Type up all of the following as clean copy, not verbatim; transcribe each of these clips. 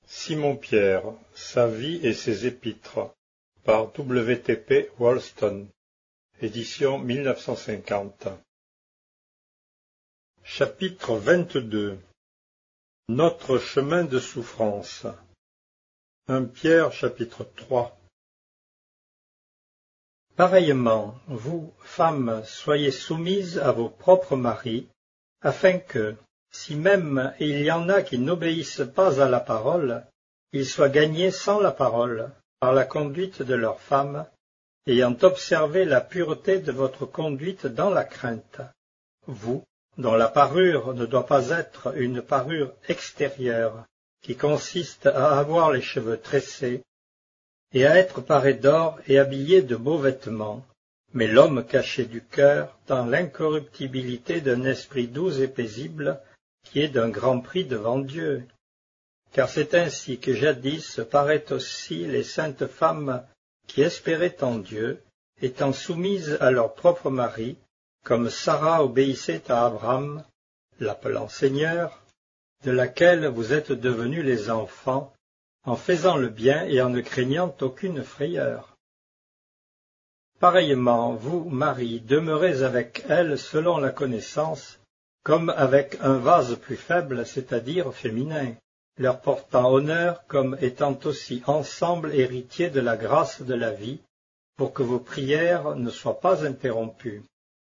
Simon-Pierre, sa vie et ses épîtres, par W.T.P. Woolston, édition 1950. Chapitre 22. Notre chemin de souffrance. 1 Pierre, chapitre 3. Pareillement, vous, femmes, soyez soumises à vos propres maris, afin que, si même il y en a qui n'obéissent pas à la parole, ils soient gagnés sans la parole, par la conduite de leurs femmes, ayant observé la pureté de votre conduite dans la crainte. Vous, dont la parure ne doit pas être une parure extérieure, qui consiste à avoir les cheveux tressés, et à être parés d'or et habillés de beaux vêtements, mais l'homme caché du cœur dans l'incorruptibilité d'un esprit doux et paisible, qui est d'un grand prix devant Dieu. Car c'est ainsi que jadis paraient aussi les saintes femmes qui espéraient en Dieu, étant soumises à leur propre mari, comme Sarah obéissait à Abraham, l'appelant Seigneur, de laquelle vous êtes devenus les enfants, en faisant le bien et en ne craignant aucune frayeur. Pareillement, vous, maris, demeurez avec elle selon la connaissance, comme avec un vase plus faible, c'est-à-dire féminin, leur portant honneur comme étant aussi ensemble héritiers de la grâce de la vie, pour que vos prières ne soient pas interrompues.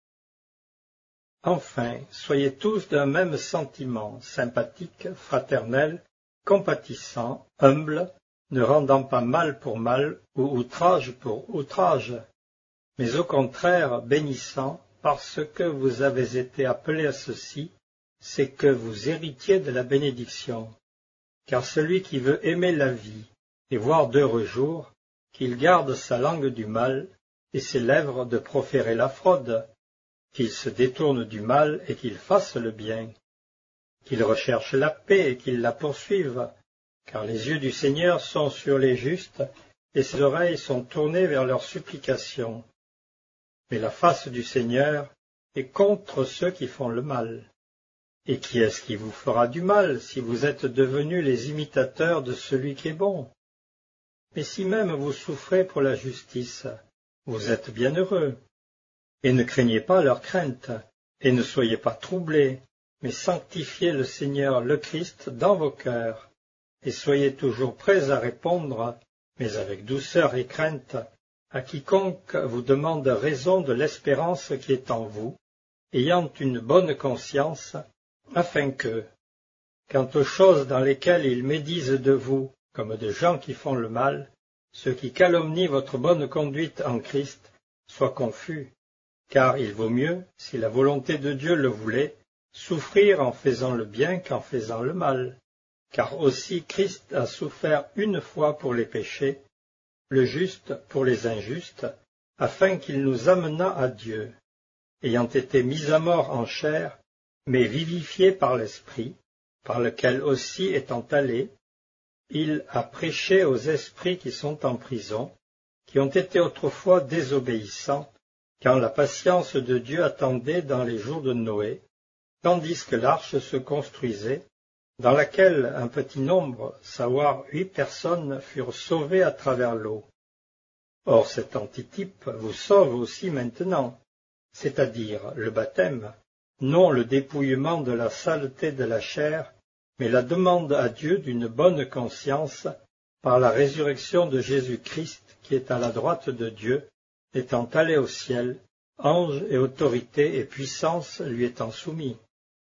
Enfin, soyez tous d'un même sentiment, sympathique, fraternel, compatissant, humble, ne rendant pas mal pour mal ou outrage pour outrage, mais au contraire bénissant, parce que vous avez été appelés à ceci, c'est que vous héritiez de la bénédiction. Car celui qui veut aimer la vie et voir d'heureux jours, qu'il garde sa langue du mal et ses lèvres de proférer la fraude, qu'il se détourne du mal et qu'il fasse le bien, qu'il recherche la paix et qu'il la poursuive, car les yeux du Seigneur sont sur les justes et ses oreilles sont tournées vers leurs supplications. Mais la face du Seigneur est contre ceux qui font le mal. Et qui est-ce qui vous fera du mal si vous êtes devenus les imitateurs de celui qui est bon? Mais si même vous souffrez pour la justice, vous êtes bienheureux. Et ne craignez pas leur crainte, et ne soyez pas troublés, mais sanctifiez le Seigneur le Christ dans vos cœurs, et soyez toujours prêts à répondre, mais avec douceur et crainte, à quiconque vous demande raison de l'espérance qui est en vous, ayant une bonne conscience, afin que, quant aux choses dans lesquelles ils médisent de vous, comme de gens qui font le mal, ceux qui calomnient votre bonne conduite en Christ, soient confus, car il vaut mieux, si la volonté de Dieu le voulait, souffrir en faisant le bien qu'en faisant le mal, car aussi Christ a souffert une fois pour les péchés, le juste pour les injustes, afin qu'il nous amenât à Dieu, ayant été mis à mort en chair, mais vivifié par l'Esprit, par lequel aussi étant allé, il a prêché aux esprits qui sont en prison, qui ont été autrefois désobéissants, quand la patience de Dieu attendait dans les jours de Noé, tandis que l'arche se construisait, dans laquelle un petit nombre, savoir 8 personnes, furent sauvées à travers l'eau. Or cet antitype vous sauve aussi maintenant, c'est-à-dire le baptême, non le dépouillement de la saleté de la chair, mais la demande à Dieu d'une bonne conscience par la résurrection de Jésus-Christ qui est à la droite de Dieu, étant allé au ciel, anges et autorités et puissances lui étant soumis.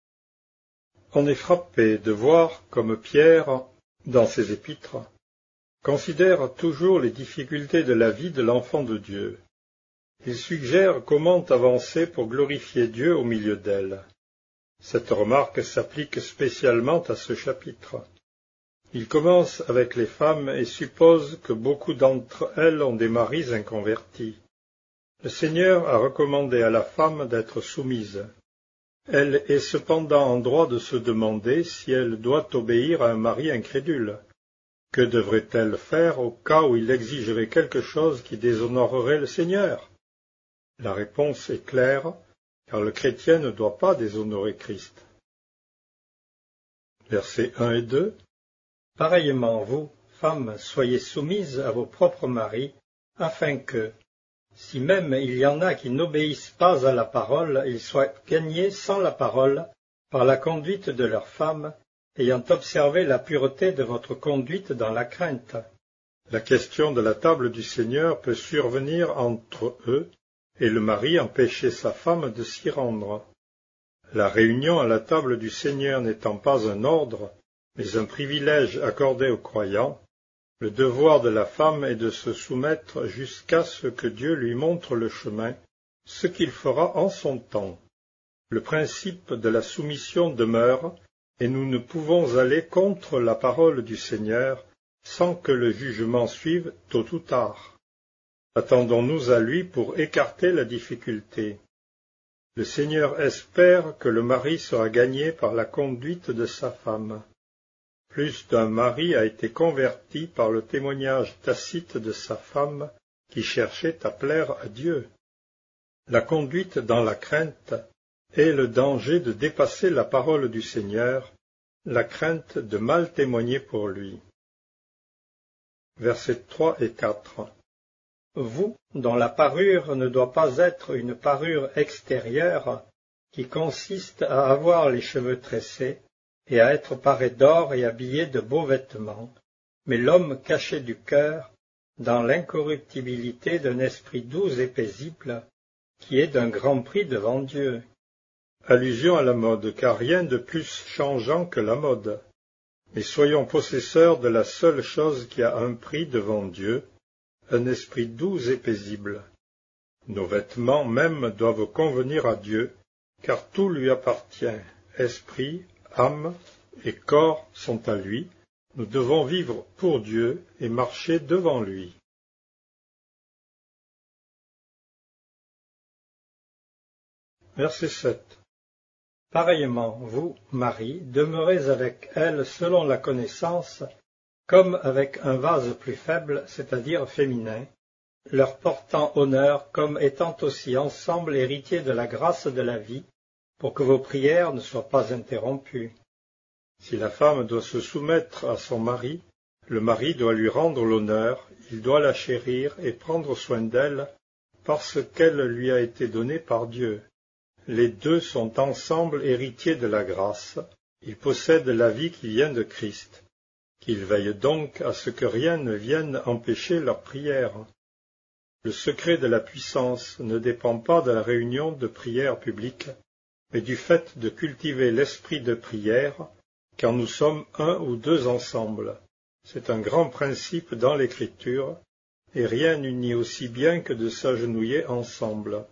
On est frappé de voir comme Pierre, dans ses épîtres, considère toujours les difficultés de la vie de l'enfant de Dieu. Il suggère comment avancer pour glorifier Dieu au milieu d'elle. Cette remarque s'applique spécialement à ce chapitre. Il commence avec les femmes et suppose que beaucoup d'entre elles ont des maris inconvertis. Le Seigneur a recommandé à la femme d'être soumise. Elle est cependant en droit de se demander si elle doit obéir à un mari incrédule. Que devrait-elle faire au cas où il exigerait quelque chose qui déshonorerait le Seigneur? La réponse est claire, car le chrétien ne doit pas déshonorer Christ. Versets 1 et 2. Pareillement vous, femmes, soyez soumises à vos propres maris, afin que, si même il y en a qui n'obéissent pas à la parole, ils soient gagnés sans la parole par la conduite de leurs femmes, ayant observé la pureté de votre conduite dans la crainte. La question de la table du Seigneur peut survenir entre eux, et le mari empêcher sa femme de s'y rendre. La réunion à la table du Seigneur n'étant pas un ordre, mais un privilège accordé aux croyants, le devoir de la femme est de se soumettre jusqu'à ce que Dieu lui montre le chemin, ce qu'il fera en son temps. Le principe de la soumission demeure, et nous ne pouvons aller contre la parole du Seigneur sans que le jugement suive tôt ou tard. Attendons-nous à lui pour écarter la difficulté. Le Seigneur espère que le mari sera gagné par la conduite de sa femme. Plus d'un mari a été converti par le témoignage tacite de sa femme qui cherchait à plaire à Dieu. La conduite dans la crainte est le danger de dépasser la parole du Seigneur, la crainte de mal témoigner pour lui. Versets 3 et 4. Vous, dont la parure ne doit pas être une parure extérieure, qui consiste à avoir les cheveux tressés, et à être paré d'or et habillé de beaux vêtements, mais l'homme caché du cœur, dans l'incorruptibilité d'un esprit doux et paisible, qui est d'un grand prix devant Dieu. Allusion à la mode, car rien de plus changeant que la mode. Mais soyons possesseurs de la seule chose qui a un prix devant Dieu, un esprit doux et paisible. Nos vêtements même doivent convenir à Dieu, car tout lui appartient, esprit, âme et corps sont à lui, nous devons vivre pour Dieu et marcher devant lui. Verset 7. Pareillement, vous, maris, demeurez avec elle selon la connaissance, comme avec un vase plus faible, c'est-à-dire féminin, leur portant honneur comme étant aussi ensemble héritiers de la grâce de la vie, pour que vos prières ne soient pas interrompues. Si la femme doit se soumettre à son mari, le mari doit lui rendre l'honneur, il doit la chérir et prendre soin d'elle, parce qu'elle lui a été donnée par Dieu. Les deux sont ensemble héritiers de la grâce, ils possèdent la vie qui vient de Christ. Qu'ils veillent donc à ce que rien ne vienne empêcher leur prière. Le secret de la puissance ne dépend pas de la réunion de prière publique, mais du fait de cultiver l'esprit de prière, car nous sommes un ou deux ensemble. C'est un grand principe dans l'Écriture, et rien n'unit aussi bien que de s'agenouiller ensemble.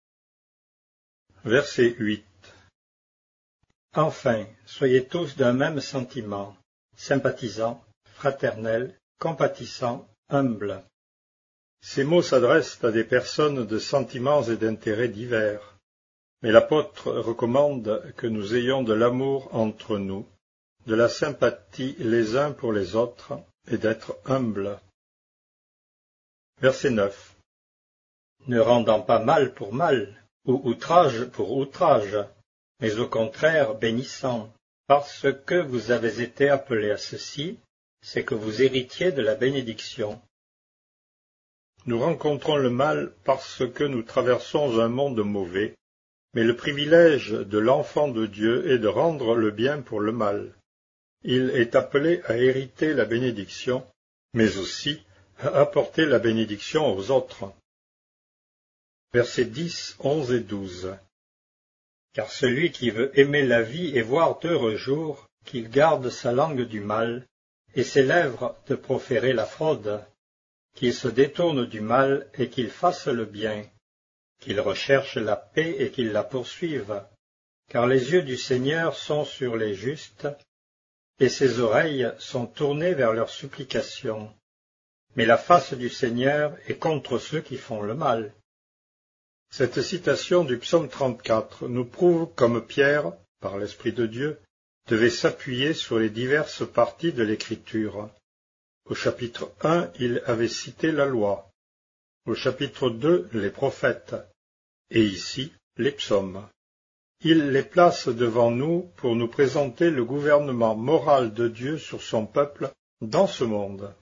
Verset 8. Enfin, soyez tous d'un même sentiment, sympathisants, fraternels, compatissants, humbles. Ces mots s'adressent à des personnes de sentiments et d'intérêts divers, mais l'apôtre recommande que nous ayons de l'amour entre nous, de la sympathie les uns pour les autres, et d'être humbles. Verset 9. Ne rendant pas mal pour mal, ou outrage pour outrage, mais au contraire bénissant, parce que vous avez été appelés à ceci, c'est que vous héritiez de la bénédiction. Nous rencontrons le mal parce que nous traversons un monde mauvais, mais le privilège de l'enfant de Dieu est de rendre le bien pour le mal. Il est appelé à hériter la bénédiction, mais aussi à apporter la bénédiction aux autres. Versets 10, 11 et 12. Car celui qui veut aimer la vie et voir d'heureux jours, qu'il garde sa langue du mal, et ses lèvres de proférer la fraude, qu'il se détourne du mal et qu'il fasse le bien, qu'il recherche la paix et qu'il la poursuive, car les yeux du Seigneur sont sur les justes, et ses oreilles sont tournées vers leurs supplications. Mais la face du Seigneur est contre ceux qui font le mal. Cette citation du psaume 34 nous prouve comme Pierre, par l'Esprit de Dieu, devait s'appuyer sur les diverses parties de l'Écriture. Au chapitre 1, il avait cité la loi. Au chapitre 2, les prophètes. Et ici, les psaumes. Il les place devant nous pour nous présenter le gouvernement moral de Dieu sur son peuple dans ce monde.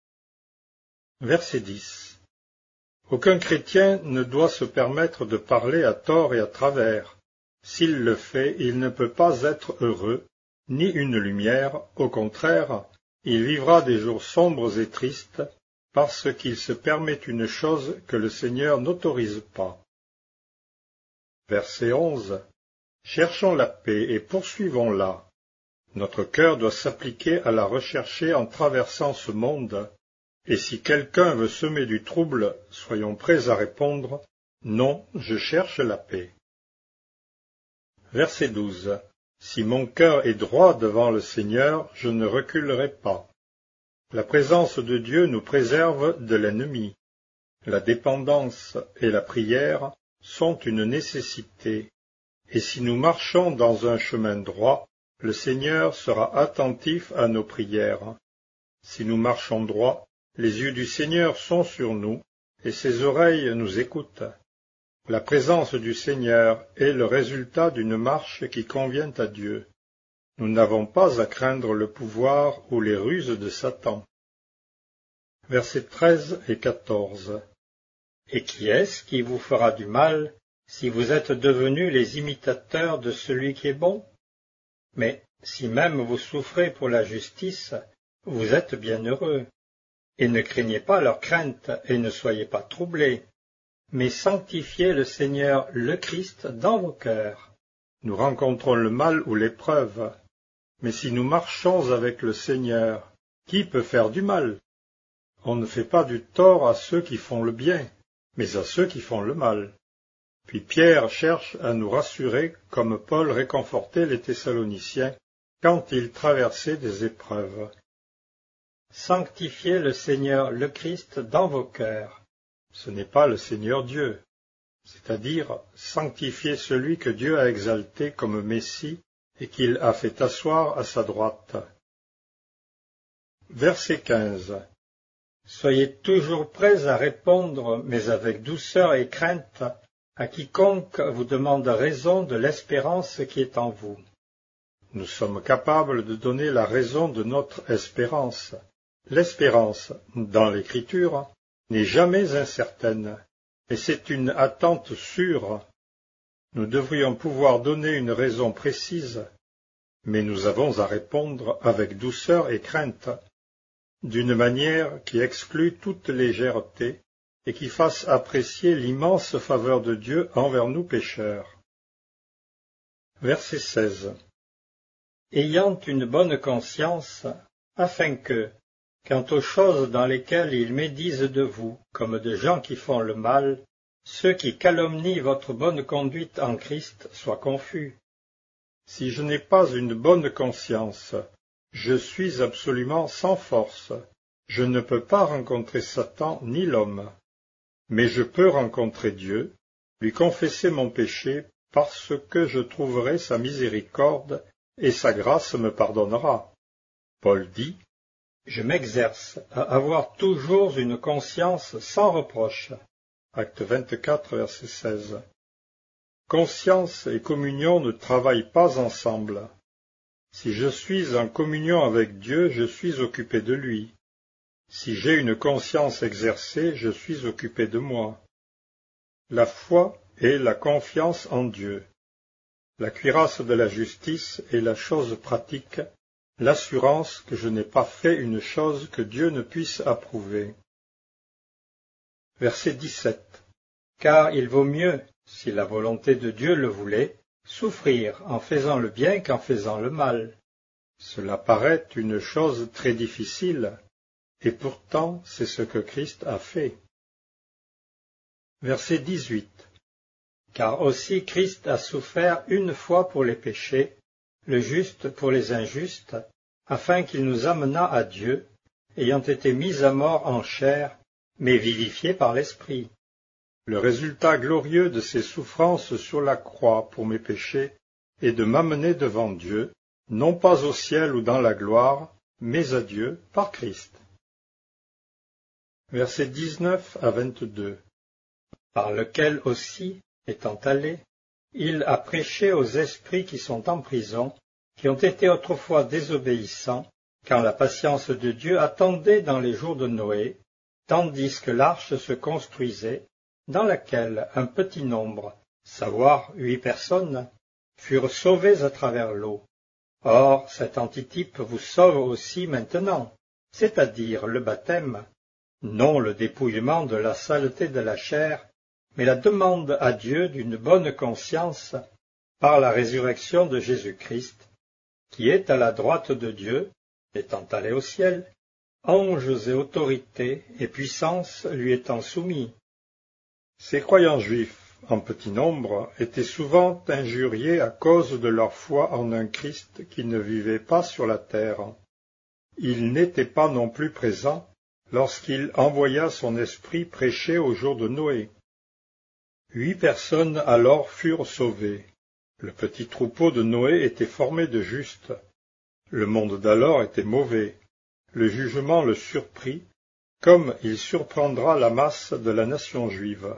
Verset 10. Aucun chrétien ne doit se permettre de parler à tort et à travers. S'il le fait, il ne peut pas être heureux, ni une lumière, au contraire, il vivra des jours sombres et tristes, parce qu'il se permet une chose que le Seigneur n'autorise pas. Verset 11. Cherchons la paix et poursuivons-la. Notre cœur doit s'appliquer à la rechercher en traversant ce monde, et si quelqu'un veut semer du trouble, soyons prêts à répondre « Non, je cherche la paix ». Verset 12. Si mon cœur est droit devant le Seigneur, je ne reculerai pas. La présence de Dieu nous préserve de l'ennemi. La dépendance et la prière sont une nécessité, et si nous marchons dans un chemin droit, le Seigneur sera attentif à nos prières. Si nous marchons droit, les yeux du Seigneur sont sur nous, et ses oreilles nous écoutent. La présence du Seigneur est le résultat d'une marche qui convient à Dieu. Nous n'avons pas à craindre le pouvoir ou les ruses de Satan. Versets 13 et 14. Et qui est-ce qui vous fera du mal, si vous êtes devenus les imitateurs de celui qui est bon? Mais si même vous souffrez pour la justice, vous êtes bienheureux. Et ne craignez pas leur crainte, et ne soyez pas troublés, mais sanctifiez le Seigneur le Christ dans vos cœurs. Nous rencontrons le mal ou l'épreuve, mais si nous marchons avec le Seigneur, qui peut faire du mal? On ne fait pas du tort à ceux qui font le bien, mais à ceux qui font le mal. Puis Pierre cherche à nous rassurer comme Paul réconfortait les Thessaloniciens quand ils traversaient des épreuves. Sanctifiez le Seigneur le Christ dans vos cœurs. Ce n'est pas le Seigneur Dieu, c'est-à-dire sanctifier celui que Dieu a exalté comme Messie et qu'il a fait asseoir à sa droite. Verset 15. Soyez toujours prêts à répondre, mais avec douceur et crainte, à quiconque vous demande raison de l'espérance qui est en vous. Nous sommes capables de donner la raison de notre espérance. L'espérance, dans l'Écriture, n'est jamais incertaine, et c'est une attente sûre. Nous devrions pouvoir donner une raison précise, mais nous avons à répondre avec douceur et crainte, d'une manière qui exclut toute légèreté et qui fasse apprécier l'immense faveur de Dieu envers nous pécheurs. Verset 16. Ayant une bonne conscience, afin que, quant aux choses dans lesquelles ils médisent de vous, comme de gens qui font le mal, ceux qui calomnient votre bonne conduite en Christ soient confus. Si je n'ai pas une bonne conscience, je suis absolument sans force. Je ne peux pas rencontrer Satan ni l'homme. Mais je peux rencontrer Dieu, lui confesser mon péché, parce que je trouverai sa miséricorde, et sa grâce me pardonnera. Paul dit, « Je m'exerce à avoir toujours une conscience sans reproche. » Acte 24, verset 16. Conscience et communion ne travaillent pas ensemble. Si je suis en communion avec Dieu, je suis occupé de lui. Si j'ai une conscience exercée, je suis occupé de moi. La foi est la confiance en Dieu. La cuirasse de la justice est la chose pratique, l'assurance que je n'ai pas fait une chose que Dieu ne puisse approuver. Verset 17. Car il vaut mieux, si la volonté de Dieu le voulait, souffrir en faisant le bien qu'en faisant le mal. Cela paraît une chose très difficile, et pourtant c'est ce que Christ a fait. Verset 18. Car aussi Christ a souffert une fois pour les péchés, le juste pour les injustes, afin qu'il nous amenât à Dieu, ayant été mis à mort en chair, mais vivifié par l'Esprit. Le résultat glorieux de ces souffrances sur la croix pour mes péchés est de m'amener devant Dieu, non pas au ciel ou dans la gloire, mais à Dieu par Christ. Versets 19 à 22. Par lequel aussi, étant allé, il a prêché aux esprits qui sont en prison, qui ont été autrefois désobéissants, quand la patience de Dieu attendait dans les jours de Noé, tandis que l'arche se construisait, dans laquelle un petit nombre, savoir 8 personnes, furent sauvées à travers l'eau. Or, cet antitype vous sauve aussi maintenant, c'est-à-dire le baptême, non le dépouillement de la saleté de la chair, mais la demande à Dieu d'une bonne conscience par la résurrection de Jésus-Christ, qui est à la droite de Dieu, étant allé au ciel, anges et autorités et puissances lui étant soumis. Ces croyants juifs, en petit nombre, étaient souvent injuriés à cause de leur foi en un Christ qui ne vivait pas sur la terre. Il n'était pas non plus présent lorsqu'il envoya son esprit prêcher au jour de Noé. 8 personnes alors furent sauvées. Le petit troupeau de Noé était formé de justes. Le monde d'alors était mauvais. Le jugement le surprit, comme il surprendra la masse de la nation juive.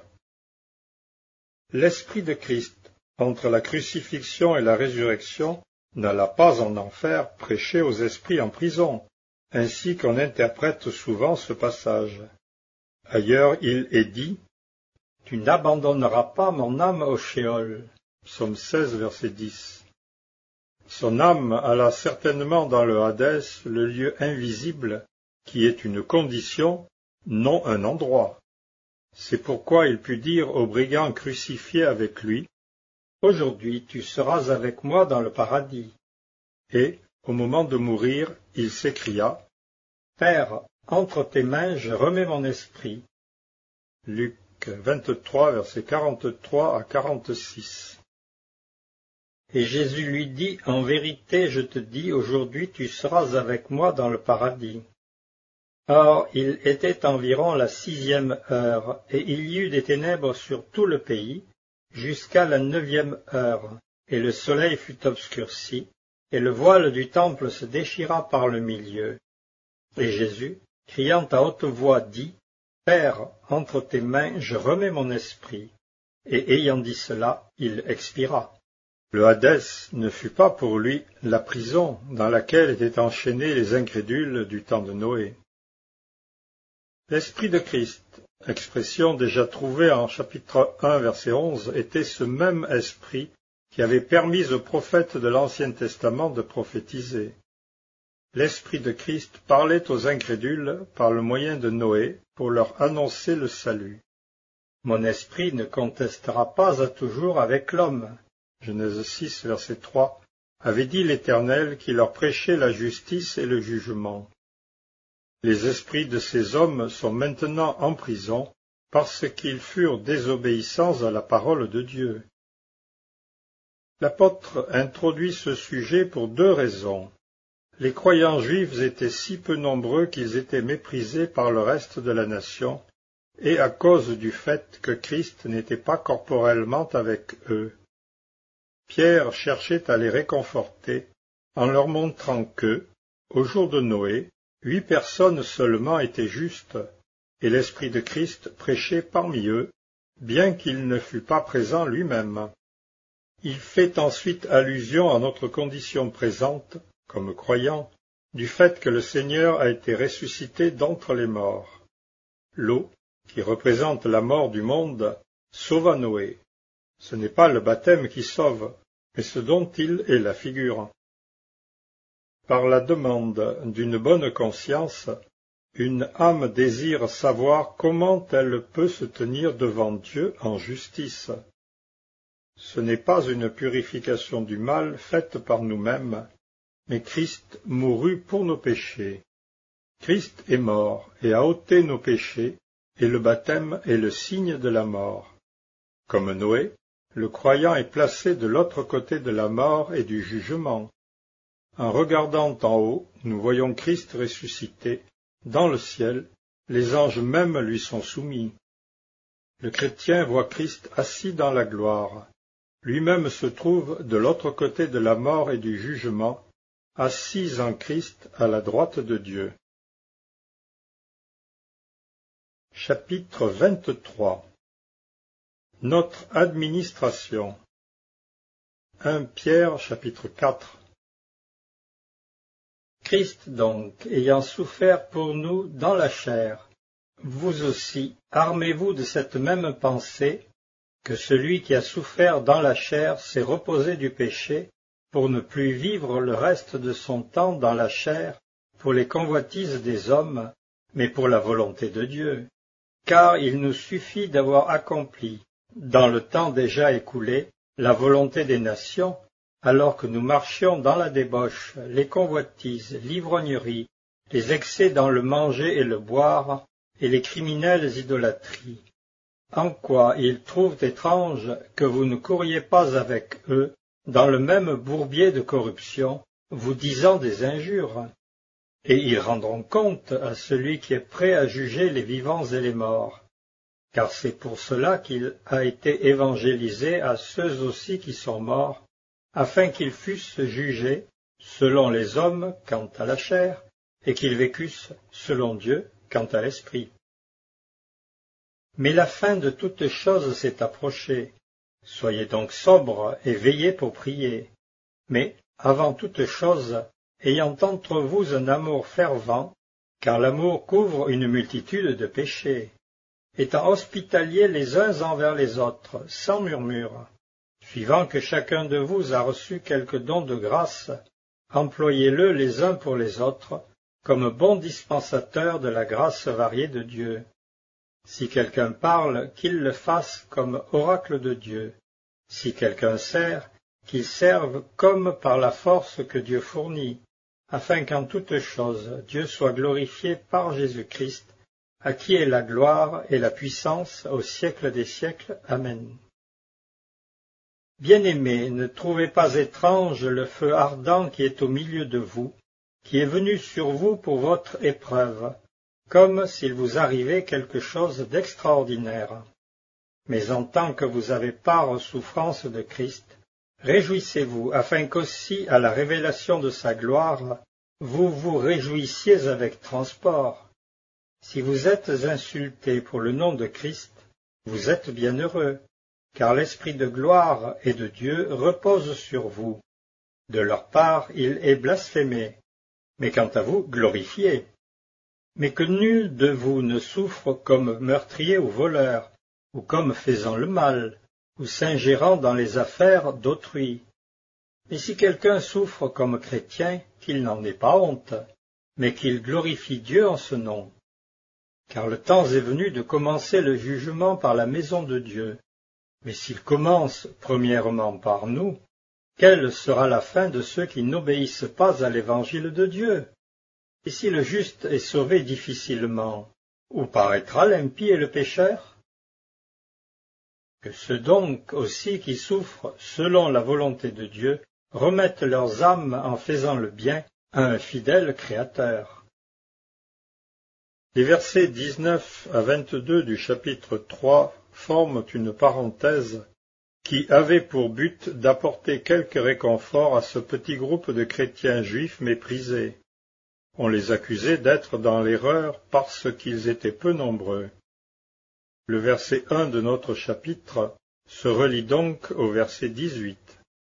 L'Esprit de Christ, entre la crucifixion et la résurrection, n'alla pas en enfer prêcher aux esprits en prison, ainsi qu'on interprète souvent ce passage. Ailleurs il est dit « Tu n'abandonneras pas mon âme au Sheol ». Psaume 16, verset 10. Son âme alla certainement dans le Hadès, le lieu invisible, qui est une condition, non un endroit. C'est pourquoi il put dire au brigand crucifié avec lui, « Aujourd'hui tu seras avec moi dans le paradis ». Et, au moment de mourir, il s'écria, « Père, entre tes mains je remets mon esprit ». Luc 23, versets 43 à 46. Et Jésus lui dit, « En vérité, je te dis, aujourd'hui tu seras avec moi dans le paradis. » Or, il était environ la 6e heure, et il y eut des ténèbres sur tout le pays, jusqu'à la 9e heure, et le soleil fut obscurci, et le voile du temple se déchira par le milieu. Et Jésus, criant à haute voix, dit, « Père, entre tes mains je remets mon esprit. » Et ayant dit cela, il expira. Le Hadès ne fut pas pour lui la prison dans laquelle étaient enchaînés les incrédules du temps de Noé. L'Esprit de Christ, expression déjà trouvée en chapitre 1, verset 11, était ce même esprit qui avait permis aux prophètes de l'Ancien Testament de prophétiser. L'Esprit de Christ parlait aux incrédules par le moyen de Noé pour leur annoncer le salut. Mon esprit ne contestera pas à toujours avec l'homme. Genèse 6, verset 3, avait dit l'Éternel qui leur prêchait la justice et le jugement. Les esprits de ces hommes sont maintenant en prison parce qu'ils furent désobéissants à la parole de Dieu. L'apôtre introduit ce sujet pour 2 raisons. Les croyants juifs étaient si peu nombreux qu'ils étaient méprisés par le reste de la nation, et à cause du fait que Christ n'était pas corporellement avec eux. Pierre cherchait à les réconforter en leur montrant que, au jour de Noé, 8 personnes seulement étaient justes, et l'Esprit de Christ prêchait parmi eux, bien qu'il ne fût pas présent lui-même. Il fait ensuite allusion à notre condition présente, comme croyants, du fait que le Seigneur a été ressuscité d'entre les morts. L'eau, qui représente la mort du monde, sauva Noé. Ce n'est pas le baptême qui sauve, mais ce dont il est la figure. Par la demande d'une bonne conscience, une âme désire savoir comment elle peut se tenir devant Dieu en justice. Ce n'est pas une purification du mal faite par nous-mêmes, mais Christ mourut pour nos péchés. Christ est mort et a ôté nos péchés, et le baptême est le signe de la mort. Comme Noé, le croyant est placé de l'autre côté de la mort et du jugement. En regardant en haut, nous voyons Christ ressuscité. Dans le ciel, les anges même lui sont soumis. Le chrétien voit Christ assis dans la gloire. Lui-même se trouve de l'autre côté de la mort et du jugement, assis en Christ à la droite de Dieu. Chapitre 23. Notre administration. 1 Pierre, chapitre 4. Christ donc, ayant souffert pour nous dans la chair, vous aussi, armez-vous de cette même pensée, que celui qui a souffert dans la chair s'est reposé du péché, pour ne plus vivre le reste de son temps dans la chair, pour les convoitises des hommes, mais pour la volonté de Dieu. Car il nous suffit d'avoir accompli, dans le temps déjà écoulé, la volonté des nations, alors que nous marchions dans la débauche, les convoitises, l'ivrognerie, les excès dans le manger et le boire, et les criminelles idolâtries. En quoi ils trouvent étrange que vous ne couriez pas avec eux dans le même bourbier de corruption, vous disant des injures. Et ils rendront compte à celui qui est prêt à juger les vivants et les morts. Car c'est pour cela qu'il a été évangélisé à ceux aussi qui sont morts, afin qu'ils fussent jugés selon les hommes quant à la chair, et qu'ils vécussent selon Dieu quant à l'esprit. Mais la fin de toutes choses s'est approchée. Soyez donc sobres et veillez pour prier. Mais, avant toute chose, ayant entre vous un amour fervent, car l'amour couvre une multitude de péchés, étant hospitaliers les uns envers les autres, sans murmure, suivant que chacun de vous a reçu quelque don de grâce, employez-le les uns pour les autres, comme bons dispensateurs de la grâce variée de Dieu. Si quelqu'un parle, qu'il le fasse comme oracle de Dieu. Si quelqu'un sert, qu'il serve comme par la force que Dieu fournit, afin qu'en toutes choses Dieu soit glorifié par Jésus-Christ, à qui est la gloire et la puissance au siècle des siècles. Amen. Bien-aimés, ne trouvez pas étrange le feu ardent qui est au milieu de vous, qui est venu sur vous pour votre épreuve, comme s'il vous arrivait quelque chose d'extraordinaire. Mais en tant que vous avez part aux souffrances de Christ, réjouissez-vous, afin qu'aussi à la révélation de sa gloire, vous vous réjouissiez avec transport. Si vous êtes insultés pour le nom de Christ, vous êtes bienheureux, car l'Esprit de gloire et de Dieu repose sur vous. De leur part, il est blasphémé, mais quant à vous, glorifié. Mais que nul de vous ne souffre comme meurtrier ou voleur, ou comme faisant le mal, ou s'ingérant dans les affaires d'autrui. Mais si quelqu'un souffre comme chrétien, qu'il n'en ait pas honte, mais qu'il glorifie Dieu en ce nom. Car le temps est venu de commencer le jugement par la maison de Dieu. Mais s'il commence premièrement par nous, quelle sera la fin de ceux qui n'obéissent pas à l'évangile de Dieu? Et si le juste est sauvé difficilement, où paraîtra l'impie et le pécheur? Que ceux donc aussi qui souffrent selon la volonté de Dieu remettent leurs âmes en faisant le bien à un fidèle Créateur. Les versets 19 à 22 du chapitre 3 forment une parenthèse qui avait pour but d'apporter quelque réconfort à ce petit groupe de chrétiens juifs méprisés. On les accusait d'être dans l'erreur parce qu'ils étaient peu nombreux. Le verset 1 de notre chapitre se relie donc au verset 18.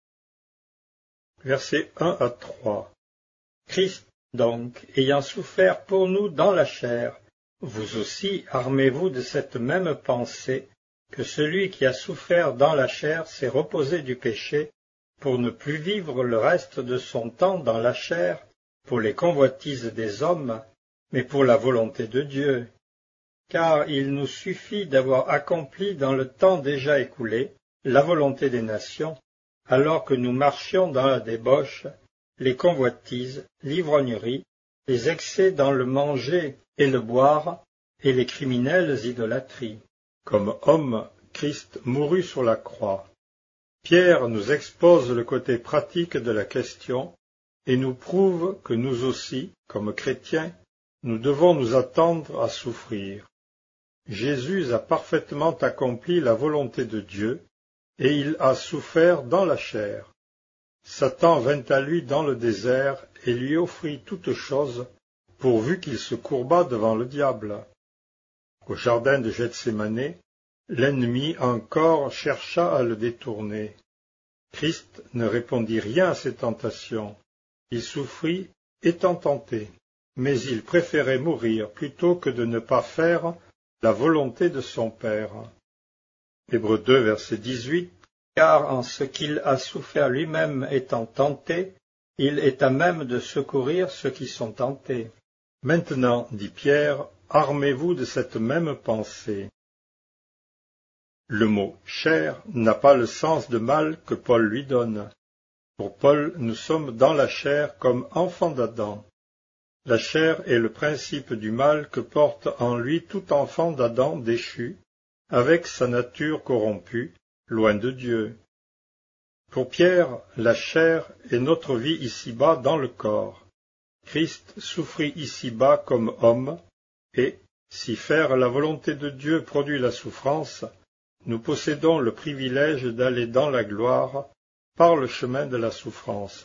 Versets 1 à 3. Christ, donc, ayant souffert pour nous dans la chair, vous aussi armez-vous de cette même pensée, que celui qui a souffert dans la chair s'est reposé du péché, pour ne plus vivre le reste de son temps dans la chair, pour les convoitises des hommes, mais pour la volonté de Dieu. Car il nous suffit d'avoir accompli dans le temps déjà écoulé la volonté des nations, alors que nous marchions dans la débauche, les convoitises, l'ivrognerie, les excès dans le manger et le boire, et les criminelles idolâtries. Comme homme, Christ mourut sur la croix. Pierre nous expose le côté pratique de la question et nous prouve que nous aussi, comme chrétiens, nous devons nous attendre à souffrir. Jésus a parfaitement accompli la volonté de Dieu, et il a souffert dans la chair. Satan vint à lui dans le désert et lui offrit toutes choses, pourvu qu'il se courbât devant le diable. Au jardin de Gethsémané, l'ennemi encore chercha à le détourner. Christ ne répondit rien à ces tentations. Il souffrit étant tenté, mais il préférait mourir plutôt que de ne pas faire la volonté de son Père. Hébreux 2, verset 18. Car en ce qu'il a souffert lui-même étant tenté, il est à même de secourir ceux qui sont tentés. Maintenant, dit Pierre, armez-vous de cette même pensée. Le mot « chair » n'a pas le sens de mal que Paul lui donne. Pour Paul, nous sommes dans la chair comme enfants d'Adam. La chair est le principe du mal que porte en lui tout enfant d'Adam déchu, avec sa nature corrompue, loin de Dieu. Pour Pierre, la chair est notre vie ici-bas dans le corps. Christ souffrit ici-bas comme homme, et, si faire la volonté de Dieu produit la souffrance, nous possédons le privilège d'aller dans la gloire par le chemin de la souffrance.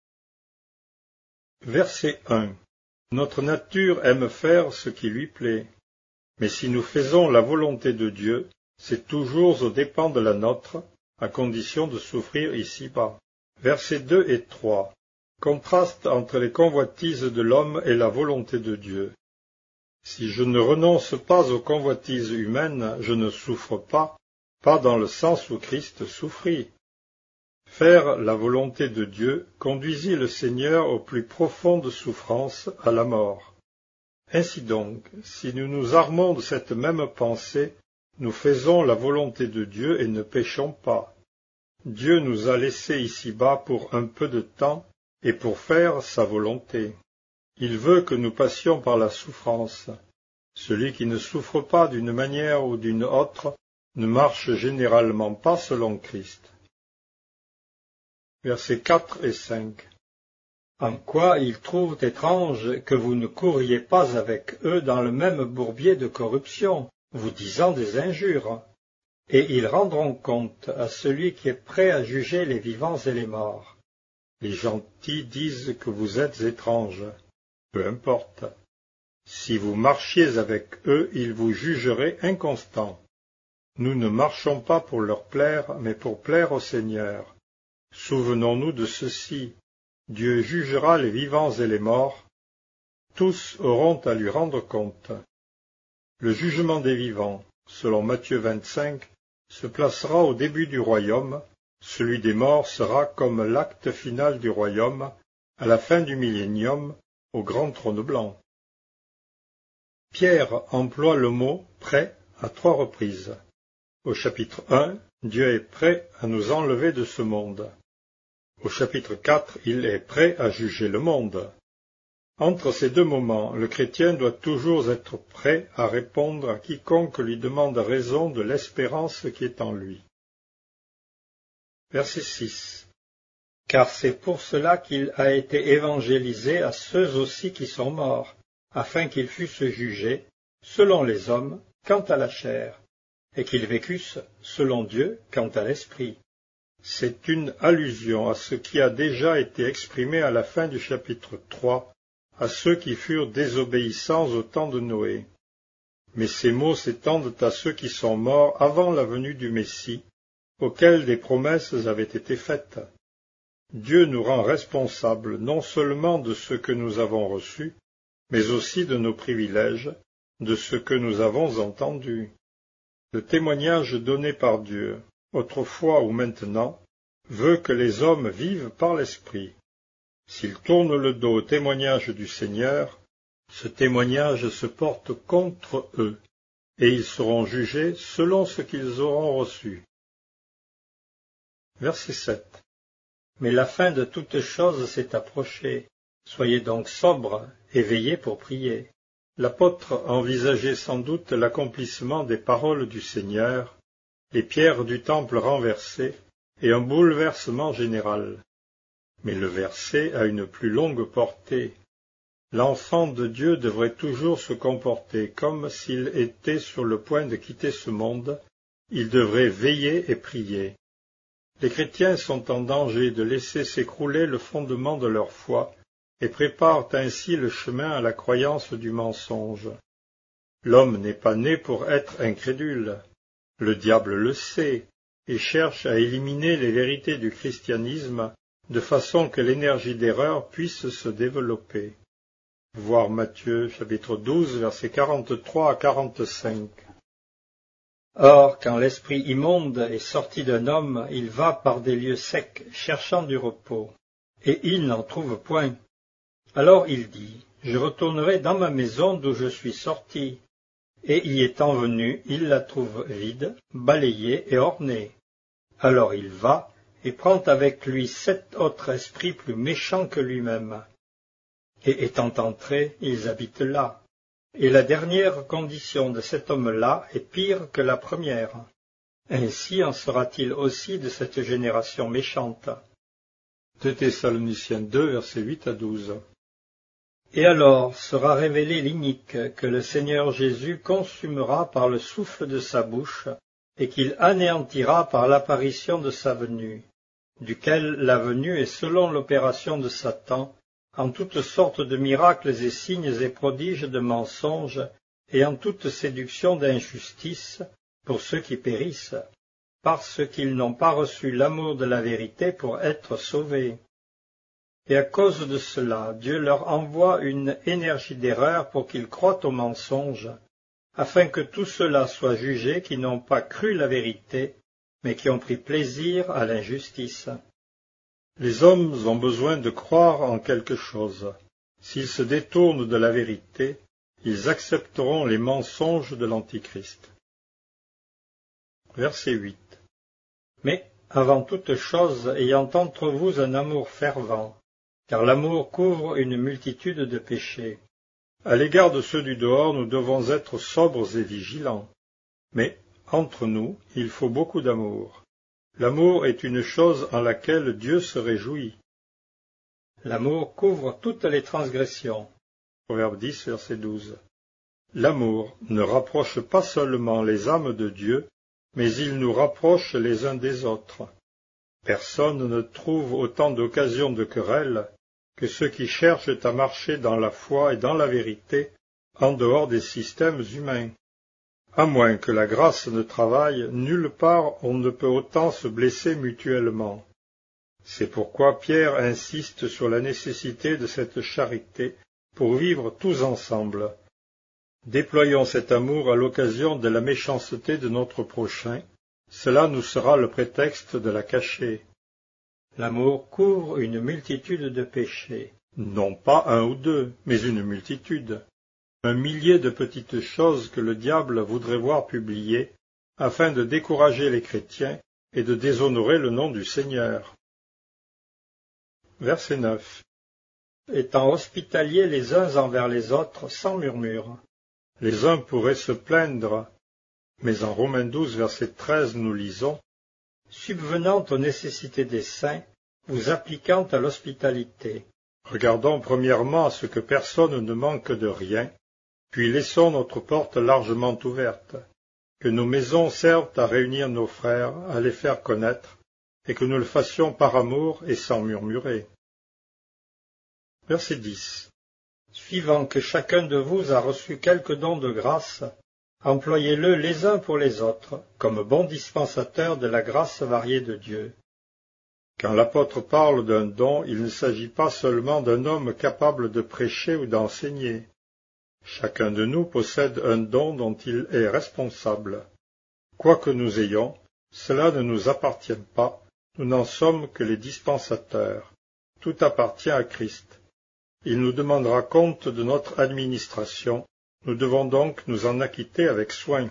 Verset 1. Notre nature aime faire ce qui lui plaît, mais si nous faisons la volonté de Dieu, c'est toujours aux dépens de la nôtre, à condition de souffrir ici-bas. Versets 2 et 3. Contraste entre les convoitises de l'homme et la volonté de Dieu. Si je ne renonce pas aux convoitises humaines, je ne souffre pas dans le sens où Christ souffrit. Faire la volonté de Dieu conduisit le Seigneur aux plus profondes souffrances, à la mort. Ainsi donc, si nous nous armons de cette même pensée, nous faisons la volonté de Dieu et ne péchons pas. Dieu nous a laissés ici-bas pour un peu de temps et pour faire sa volonté. Il veut que nous passions par la souffrance. Celui qui ne souffre pas d'une manière ou d'une autre ne marche généralement pas selon Christ. Versets 4 et 5. En quoi ils trouvent étrange que vous ne couriez pas avec eux dans le même bourbier de corruption, vous disant des injures, et ils rendront compte à celui qui est prêt à juger les vivants et les morts. Les gentils disent que vous êtes étranges. Peu importe. Si vous marchiez avec eux, ils vous jugeraient inconstants. Nous ne marchons pas pour leur plaire, mais pour plaire au Seigneur. Souvenons-nous de ceci. Dieu jugera les vivants et les morts. Tous auront à lui rendre compte. Le jugement des vivants, selon Matthieu 25, se placera au début du royaume. Celui des morts sera comme l'acte final du royaume, à la fin du millénium, au grand trône blanc. Pierre emploie le mot « prêt » à 3 reprises. Au chapitre 1, Dieu est prêt à nous enlever de ce monde. Au chapitre 4, il est prêt à juger le monde. Entre ces deux moments, le chrétien doit toujours être prêt à répondre à quiconque lui demande raison de l'espérance qui est en lui. Verset 6. Car c'est pour cela qu'il a été évangélisé à ceux aussi qui sont morts, afin qu'ils fussent jugés, selon les hommes, quant à la chair, et qu'ils vécussent, selon Dieu, quant à l'esprit. C'est une allusion à ce qui a déjà été exprimé à la fin du chapitre 3, à ceux qui furent désobéissants au temps de Noé. Mais ces mots s'étendent à ceux qui sont morts avant la venue du Messie, auxquels des promesses avaient été faites. Dieu nous rend responsables non seulement de ce que nous avons reçu, mais aussi de nos privilèges, de ce que nous avons entendu. Le témoignage donné par Dieu, autrefois ou maintenant, veut que les hommes vivent par l'Esprit. S'ils tournent le dos au témoignage du Seigneur, ce témoignage se porte contre eux, et ils seront jugés selon ce qu'ils auront reçu. Verset 7. Mais la fin de toutes choses s'est approchée. Soyez donc sobres et veillez pour prier. L'apôtre envisageait sans doute l'accomplissement des paroles du Seigneur, les pierres du temple renversées et un bouleversement général. Mais le verset a une plus longue portée. L'enfant de Dieu devrait toujours se comporter comme s'il était sur le point de quitter ce monde. Il devrait veiller et prier. Les chrétiens sont en danger de laisser s'écrouler le fondement de leur foi et préparent ainsi le chemin à la croyance du mensonge. L'homme n'est pas né pour être incrédule. Le diable le sait et cherche à éliminer les vérités du christianisme de façon que l'énergie d'erreur puisse se développer. Voir Matthieu chapitre 12, versets 43 à 45. Or, quand l'esprit immonde est sorti d'un homme, il va par des lieux secs, cherchant du repos, et il n'en trouve point. Alors il dit, je retournerai dans ma maison d'où je suis sorti. Et y étant venu, il la trouve vide, balayée et ornée. Alors il va, et prend avec lui 7 autres esprits plus méchants que lui-même. Et étant entrés, ils habitent là. Et la dernière condition de cet homme-là est pire que la première. Ainsi en sera-t-il aussi de cette génération méchante. 2 Thessaloniciens 2, versets 8 à 12. Et alors sera révélé l'inique que le Seigneur Jésus consumera par le souffle de sa bouche, et qu'il anéantira par l'apparition de sa venue, duquel la venue est selon l'opération de Satan, en toutes sortes de miracles et signes et prodiges de mensonges, et en toute séduction d'injustice, pour ceux qui périssent, parce qu'ils n'ont pas reçu l'amour de la vérité pour être sauvés. Et à cause de cela, Dieu leur envoie une énergie d'erreur pour qu'ils croient aux mensonges, afin que tous ceux-là soient jugés qui n'ont pas cru la vérité, mais qui ont pris plaisir à l'injustice. Les hommes ont besoin de croire en quelque chose. S'ils se détournent de la vérité, ils accepteront les mensonges de l'Antichrist. Verset 8. Mais, avant toute chose, ayant entre vous un amour fervent, car l'amour couvre une multitude de péchés. À l'égard de ceux du dehors, nous devons être sobres et vigilants. Mais, entre nous, il faut beaucoup d'amour. L'amour est une chose en laquelle Dieu se réjouit. L'amour couvre toutes les transgressions. Proverbe 10, verset 12. L'amour ne rapproche pas seulement les âmes de Dieu, mais il nous rapproche les uns des autres. Personne ne trouve autant d'occasions de querelle que ceux qui cherchent à marcher dans la foi et dans la vérité en dehors des systèmes humains. À moins que la grâce ne travaille, nulle part on ne peut autant se blesser mutuellement. C'est pourquoi Pierre insiste sur la nécessité de cette charité pour vivre tous ensemble. Déployons cet amour à l'occasion de la méchanceté de notre prochain, cela nous sera le prétexte de la cacher. L'amour couvre une multitude de péchés. Non pas un ou deux, mais une multitude. Un millier de petites choses que le diable voudrait voir publiées, afin de décourager les chrétiens et de déshonorer le nom du Seigneur. Verset 9. Étant hospitaliers les uns envers les autres sans murmure. Les uns pourraient se plaindre, mais en Romains 12, verset 13, nous lisons « Subvenant aux nécessités des saints, vous appliquant à l'hospitalité. » Regardons premièrement à ce que personne ne manque de rien, puis laissons notre porte largement ouverte, que nos maisons servent à réunir nos frères, à les faire connaître, et que nous le fassions par amour et sans murmurer. Verset 10. Suivant que chacun de vous a reçu quelque don de grâce, employez-le les uns pour les autres, comme bons dispensateurs de la grâce variée de Dieu. Quand l'apôtre parle d'un don, il ne s'agit pas seulement d'un homme capable de prêcher ou d'enseigner. Chacun de nous possède un don dont il est responsable. Quoi que nous ayons, cela ne nous appartient pas, nous n'en sommes que les dispensateurs. Tout appartient à Christ. Il nous demandera compte de notre administration, nous devons donc nous en acquitter avec soin.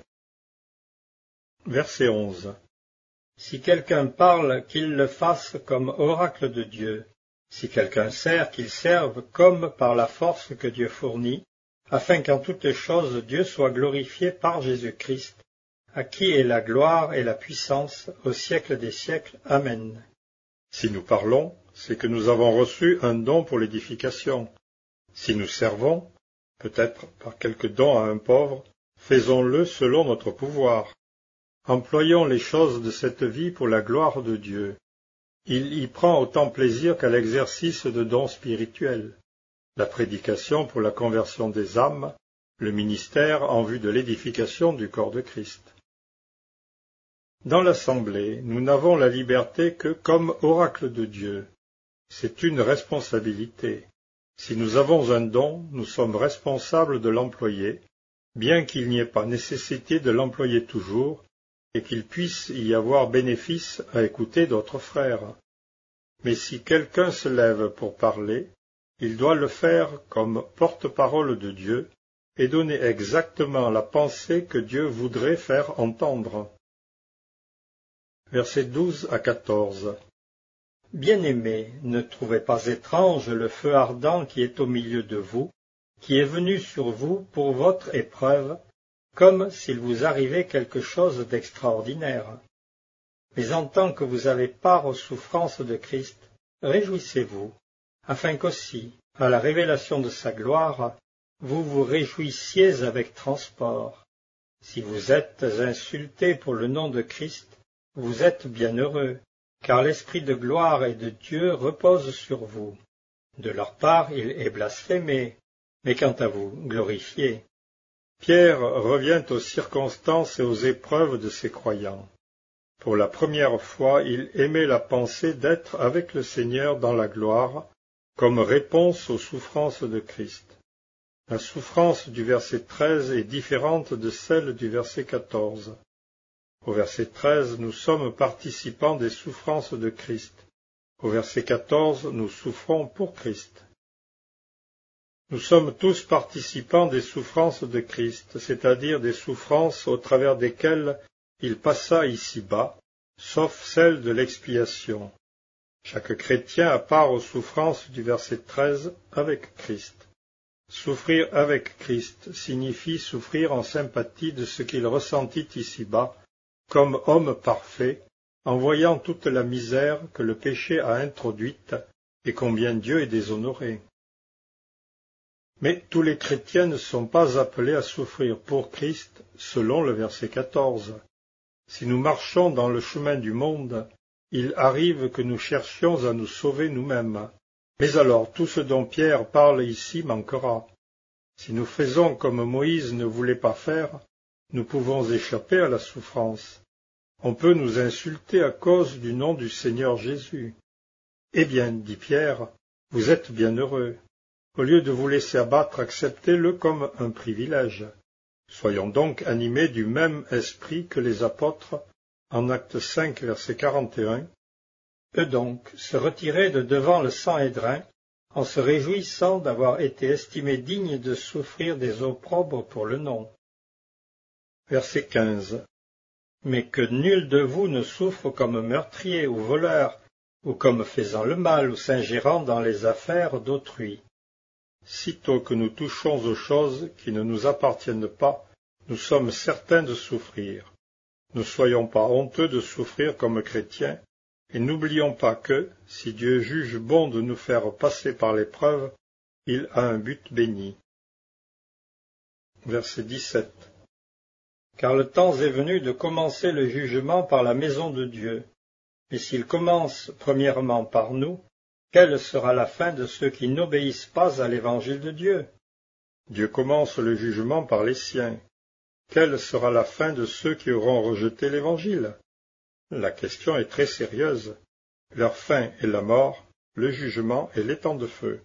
Verset 11. Si quelqu'un parle, qu'il le fasse comme oracle de Dieu. Si quelqu'un sert, qu'il serve comme par la force que Dieu fournit, afin qu'en toutes choses Dieu soit glorifié par Jésus-Christ, à qui est la gloire et la puissance au siècle des siècles. Amen. Si nous parlons, c'est que nous avons reçu un don pour l'édification. Si nous servons, peut-être par quelque don à un pauvre, faisons-le selon notre pouvoir. Employons les choses de cette vie pour la gloire de Dieu. Il y prend autant plaisir qu'à l'exercice de dons spirituels. La prédication pour la conversion des âmes, le ministère en vue de l'édification du corps de Christ. Dans l'Assemblée, nous n'avons la liberté que comme oracle de Dieu. C'est une responsabilité. Si nous avons un don, nous sommes responsables de l'employer, bien qu'il n'y ait pas nécessité de l'employer toujours, et qu'il puisse y avoir bénéfice à écouter d'autres frères. Mais si quelqu'un se lève pour parler, il doit le faire comme porte-parole de Dieu et donner exactement la pensée que Dieu voudrait faire entendre. Versets 12 à 14. Bien-aimés, ne trouvez pas étrange le feu ardent qui est au milieu de vous, qui est venu sur vous pour votre épreuve, comme s'il vous arrivait quelque chose d'extraordinaire. Mais en tant que vous avez part aux souffrances de Christ, réjouissez-vous, afin qu'aussi, à la révélation de sa gloire, vous vous réjouissiez avec transport. Si vous êtes insultés pour le nom de Christ, vous êtes bienheureux, car l'Esprit de gloire et de Dieu repose sur vous. De leur part, il est blasphémé, mais quant à vous, glorifié. Pierre revient aux circonstances et aux épreuves de ses croyants. Pour la première fois, il émet la pensée d'être avec le Seigneur dans la gloire, comme réponse aux souffrances de Christ. La souffrance du verset 13 est différente de celle du verset 14. Au verset 13, nous sommes participants des souffrances de Christ. Au verset 14, nous souffrons pour Christ. Nous sommes tous participants des souffrances de Christ, c'est-à-dire des souffrances au travers desquelles il passa ici-bas, sauf celle de l'expiation. Chaque chrétien a part aux souffrances du verset 13 avec Christ. Souffrir avec Christ signifie souffrir en sympathie de ce qu'il ressentit ici-bas, comme homme parfait, en voyant toute la misère que le péché a introduite et combien Dieu est déshonoré. Mais tous les chrétiens ne sont pas appelés à souffrir pour Christ, selon le verset 14. Si nous marchons dans le chemin du monde, il arrive que nous cherchions à nous sauver nous-mêmes. Mais alors tout ce dont Pierre parle ici manquera. Si nous faisons comme Moïse ne voulait pas faire, nous pouvons échapper à la souffrance. On peut nous insulter à cause du nom du Seigneur Jésus. Eh bien, dit Pierre, vous êtes bienheureux. Au lieu de vous laisser abattre, acceptez-le comme un privilège. Soyons donc animés du même esprit que les apôtres, en Actes 5, verset 41. Eux donc se retiraient de devant le Sanhédrin, en se réjouissant d'avoir été estimés dignes de souffrir des opprobres pour le nom. Verset 15. Mais que nul de vous ne souffre comme meurtrier ou voleur, ou comme faisant le mal ou s'ingérant dans les affaires d'autrui. Sitôt que nous touchons aux choses qui ne nous appartiennent pas, nous sommes certains de souffrir. Ne soyons pas honteux de souffrir comme chrétiens, et n'oublions pas que, si Dieu juge bon de nous faire passer par l'épreuve, il a un but béni. Verset 17. Car le temps est venu de commencer le jugement par la maison de Dieu. Mais s'il commence premièrement par nous, quelle sera la fin de ceux qui n'obéissent pas à l'évangile de Dieu? Dieu commence le jugement par les siens. Quelle sera la fin de ceux qui auront rejeté l'évangile? La question est très sérieuse. Leur fin est la mort, le jugement et l'étang de feu.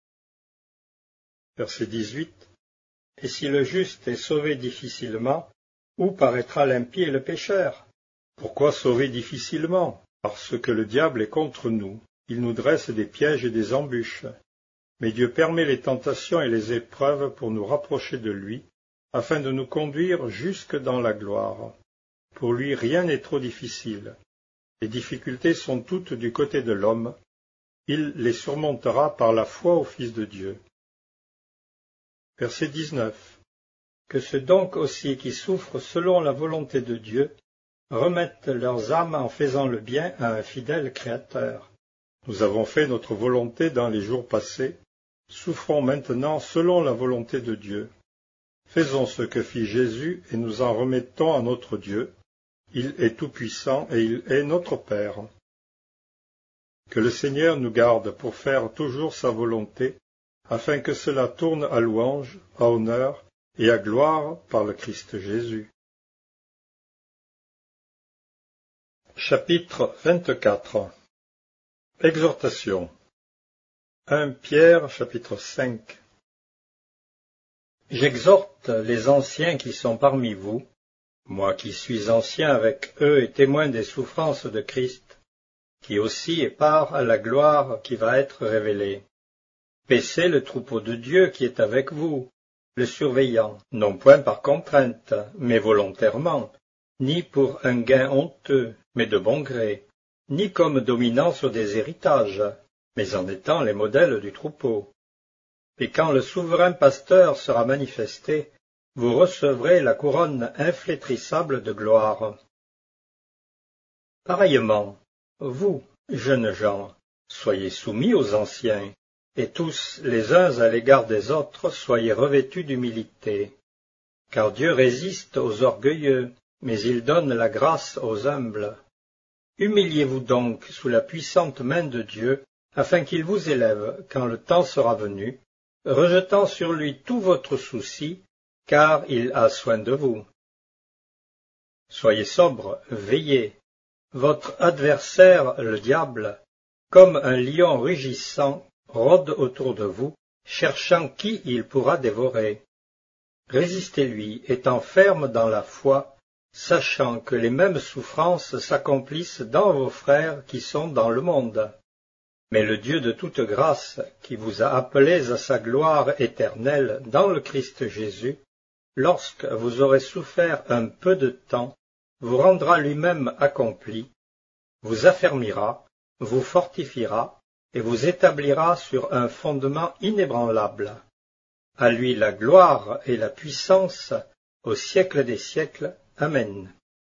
Verset 18. Et si le juste est sauvé difficilement, où paraîtra l'impie et le pécheur? Pourquoi sauver difficilement? Parce que le diable est contre nous. Il nous dresse des pièges et des embûches. Mais Dieu permet les tentations et les épreuves pour nous rapprocher de lui, afin de nous conduire jusque dans la gloire. Pour lui, rien n'est trop difficile. Les difficultés sont toutes du côté de l'homme. Il les surmontera par la foi au Fils de Dieu. Verset 19. Que ceux donc aussi qui souffrent selon la volonté de Dieu remettent leurs âmes en faisant le bien à un fidèle Créateur. Nous avons fait notre volonté dans les jours passés, souffrons maintenant selon la volonté de Dieu. Faisons ce que fit Jésus et nous en remettons à notre Dieu. Il est tout-puissant et il est notre Père. Que le Seigneur nous garde pour faire toujours sa volonté, afin que cela tourne à louange, à honneur et à gloire par le Christ Jésus. Chapitre 24. Exhortation. 1 Pierre chapitre 5. J'exhorte les anciens qui sont parmi vous, moi qui suis ancien avec eux et témoin des souffrances de Christ, qui aussi est part à la gloire qui va être révélée. Paissez le troupeau de Dieu qui est avec vous, le surveillant, non point par contrainte, mais volontairement, ni pour un gain honteux, mais de bon gré, ni comme dominant sur des héritages, mais en étant les modèles du troupeau. Et quand le souverain pasteur sera manifesté, vous recevrez la couronne inflétrissable de gloire. Pareillement, vous, jeunes gens, soyez soumis aux anciens, et tous, les uns à l'égard des autres, soyez revêtus d'humilité. Car Dieu résiste aux orgueilleux, mais il donne la grâce aux humbles. Humiliez-vous donc sous la puissante main de Dieu, afin qu'il vous élève quand le temps sera venu, rejetant sur lui tout votre souci, car il a soin de vous. Soyez sobres, veillez. Votre adversaire, le diable, comme un lion rugissant, rôde autour de vous, cherchant qui il pourra dévorer. Résistez-lui, étant ferme dans la foi, sachant que les mêmes souffrances s'accomplissent dans vos frères qui sont dans le monde. Mais le Dieu de toute grâce, qui vous a appelés à sa gloire éternelle dans le Christ Jésus, lorsque vous aurez souffert un peu de temps, vous rendra lui-même accompli, vous affermira, vous fortifiera, et vous établira sur un fondement inébranlable. À lui la gloire et la puissance au siècle des siècles. Amen.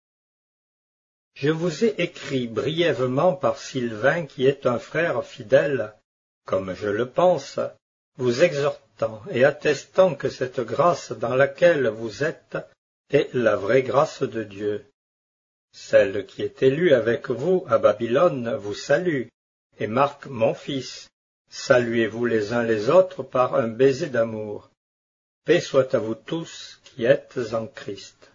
Je vous ai écrit brièvement par Sylvain, qui est un frère fidèle, comme je le pense, vous exhortant et attestant que cette grâce dans laquelle vous êtes est la vraie grâce de Dieu. Celle qui est élue avec vous à Babylone vous salue, et Marc, mon fils, saluez-vous les uns les autres par un baiser d'amour. Paix soit à vous tous qui êtes en Christ.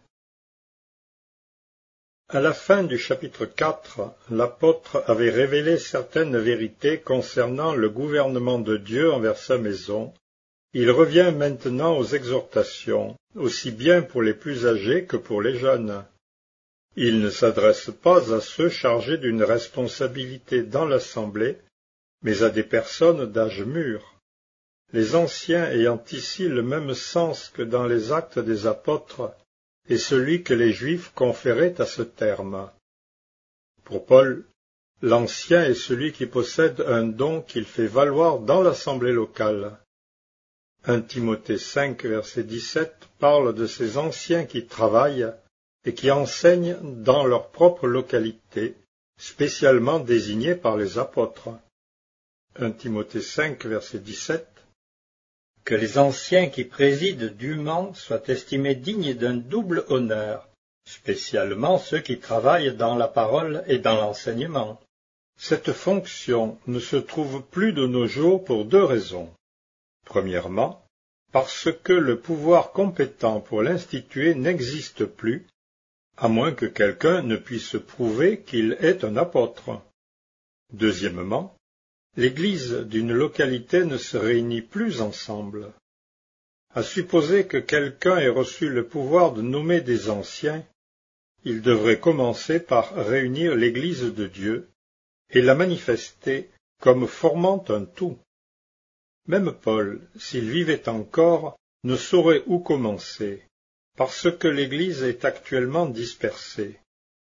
À la fin du chapitre 4, l'apôtre avait révélé certaines vérités concernant le gouvernement de Dieu envers sa maison. Il revient maintenant aux exhortations, aussi bien pour les plus âgés que pour les jeunes. Il ne s'adresse pas à ceux chargés d'une responsabilité dans l'assemblée, mais à des personnes d'âge mûr. Les anciens ayant ici le même sens que dans les Actes des Apôtres, et celui que les Juifs conféraient à ce terme. Pour Paul, l'ancien est celui qui possède un don qu'il fait valoir dans l'assemblée locale. 1 Timothée 5, verset 17 parle de ces anciens qui travaillent et qui enseignent dans leur propre localité, spécialement désignés par les apôtres. 1 Timothée 5, verset 17. Que les anciens qui président dûment soient estimés dignes d'un double honneur, spécialement ceux qui travaillent dans la parole et dans l'enseignement. Cette fonction ne se trouve plus de nos jours pour deux raisons. Premièrement, parce que le pouvoir compétent pour l'instituer n'existe plus, à moins que quelqu'un ne puisse prouver qu'il est un apôtre. Deuxièmement, l'Église d'une localité ne se réunit plus ensemble. À supposer que quelqu'un ait reçu le pouvoir de nommer des anciens, il devrait commencer par réunir l'Église de Dieu et la manifester comme formant un tout. Même Paul, s'il vivait encore, ne saurait où commencer, parce que l'Église est actuellement dispersée.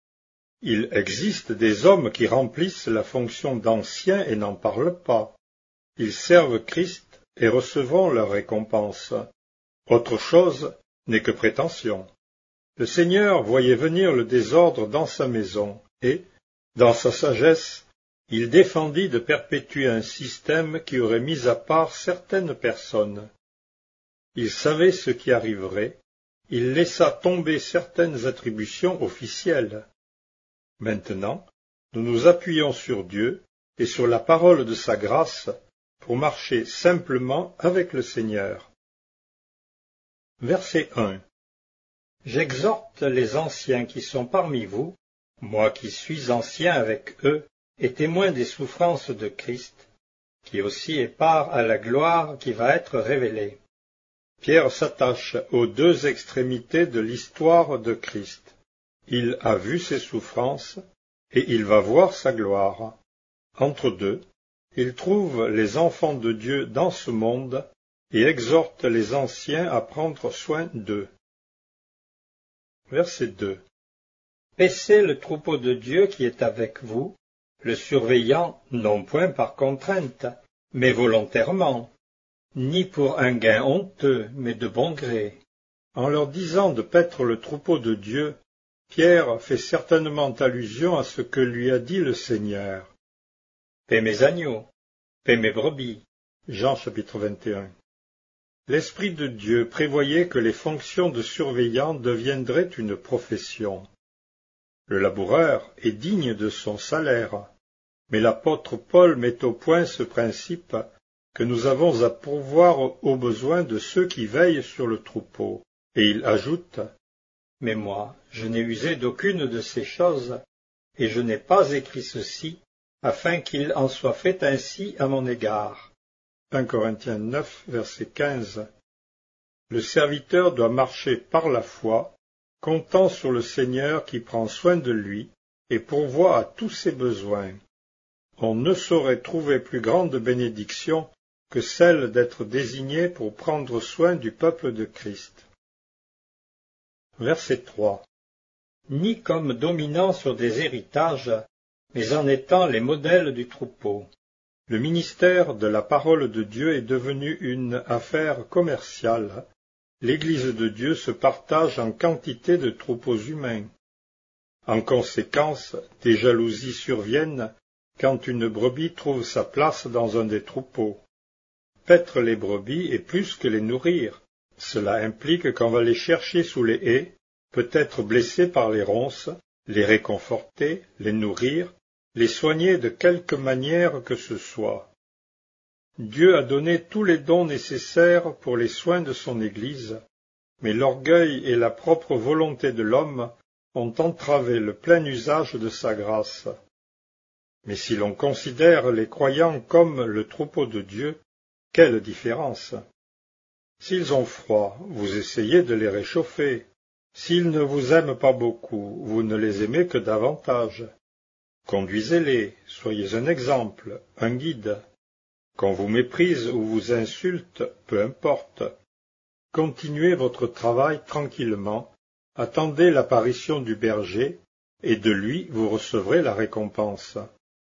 Il existe des hommes qui remplissent la fonction d'anciens et n'en parlent pas. Ils servent Christ et recevront leur récompense. Autre chose n'est que prétention. Le Seigneur voyait venir le désordre dans sa maison et, dans sa sagesse, il défendit de perpétuer un système qui aurait mis à part certaines personnes. Il savait ce qui arriverait, il laissa tomber certaines attributions officielles. Maintenant, nous nous appuyons sur Dieu et sur la parole de sa grâce pour marcher simplement avec le Seigneur. Verset 1. J'exhorte les anciens qui sont parmi vous, moi qui suis ancien avec eux et témoin des souffrances de Christ, qui aussi est part à la gloire qui va être révélée. Pierre s'attache aux deux extrémités de l'histoire de Christ. Il a vu ses souffrances et il va voir sa gloire. Entre deux, il trouve les enfants de Dieu dans ce monde et exhorte les anciens à prendre soin d'eux. Verset 2. Paissez le troupeau de Dieu qui est avec vous, le surveillant non point par contrainte, mais volontairement, ni pour un gain honteux, mais de bon gré. En leur disant de paître le troupeau de Dieu, Pierre fait certainement allusion à ce que lui a dit le Seigneur. Paix mes agneaux, paix mes brebis. Jean chapitre 21. L'Esprit de Dieu prévoyait que les fonctions de surveillant deviendraient une profession. Le laboureur est digne de son salaire, mais l'apôtre Paul met au point ce principe que nous avons à pourvoir aux besoins de ceux qui veillent sur le troupeau. Et il ajoute : « Mais moi, je n'ai usé d'aucune de ces choses, et je n'ai pas écrit ceci, afin qu'il en soit fait ainsi à mon égard. » 1 Corinthiens 9, verset 15. Le serviteur doit marcher par la foi, comptant sur le Seigneur qui prend soin de lui et pourvoit à tous ses besoins. On ne saurait trouver plus grande bénédiction que celle d'être désigné pour prendre soin du peuple de Christ. Verset 3. Ni comme dominant sur des héritages, mais en étant les modèles du troupeau. Le ministère de la parole de Dieu est devenu une affaire commerciale. L'Église de Dieu se partage en quantité de troupeaux humains. En conséquence, des jalousies surviennent quand une brebis trouve sa place dans un des troupeaux. Paître les brebis est plus que les nourrir. Cela implique qu'on va les chercher sous les haies, peut-être blessés par les ronces, les réconforter, les nourrir, les soigner de quelque manière que ce soit. Dieu a donné tous les dons nécessaires pour les soins de son Église, mais l'orgueil et la propre volonté de l'homme ont entravé le plein usage de sa grâce. Mais si l'on considère les croyants comme le troupeau de Dieu, quelle différence! S'ils ont froid, vous essayez de les réchauffer. S'ils ne vous aiment pas beaucoup, vous ne les aimez que davantage. Conduisez-les, soyez un exemple, un guide. Qu'on vous méprise ou vous insulte, peu importe. Continuez votre travail tranquillement, attendez l'apparition du berger, et de lui vous recevrez la récompense.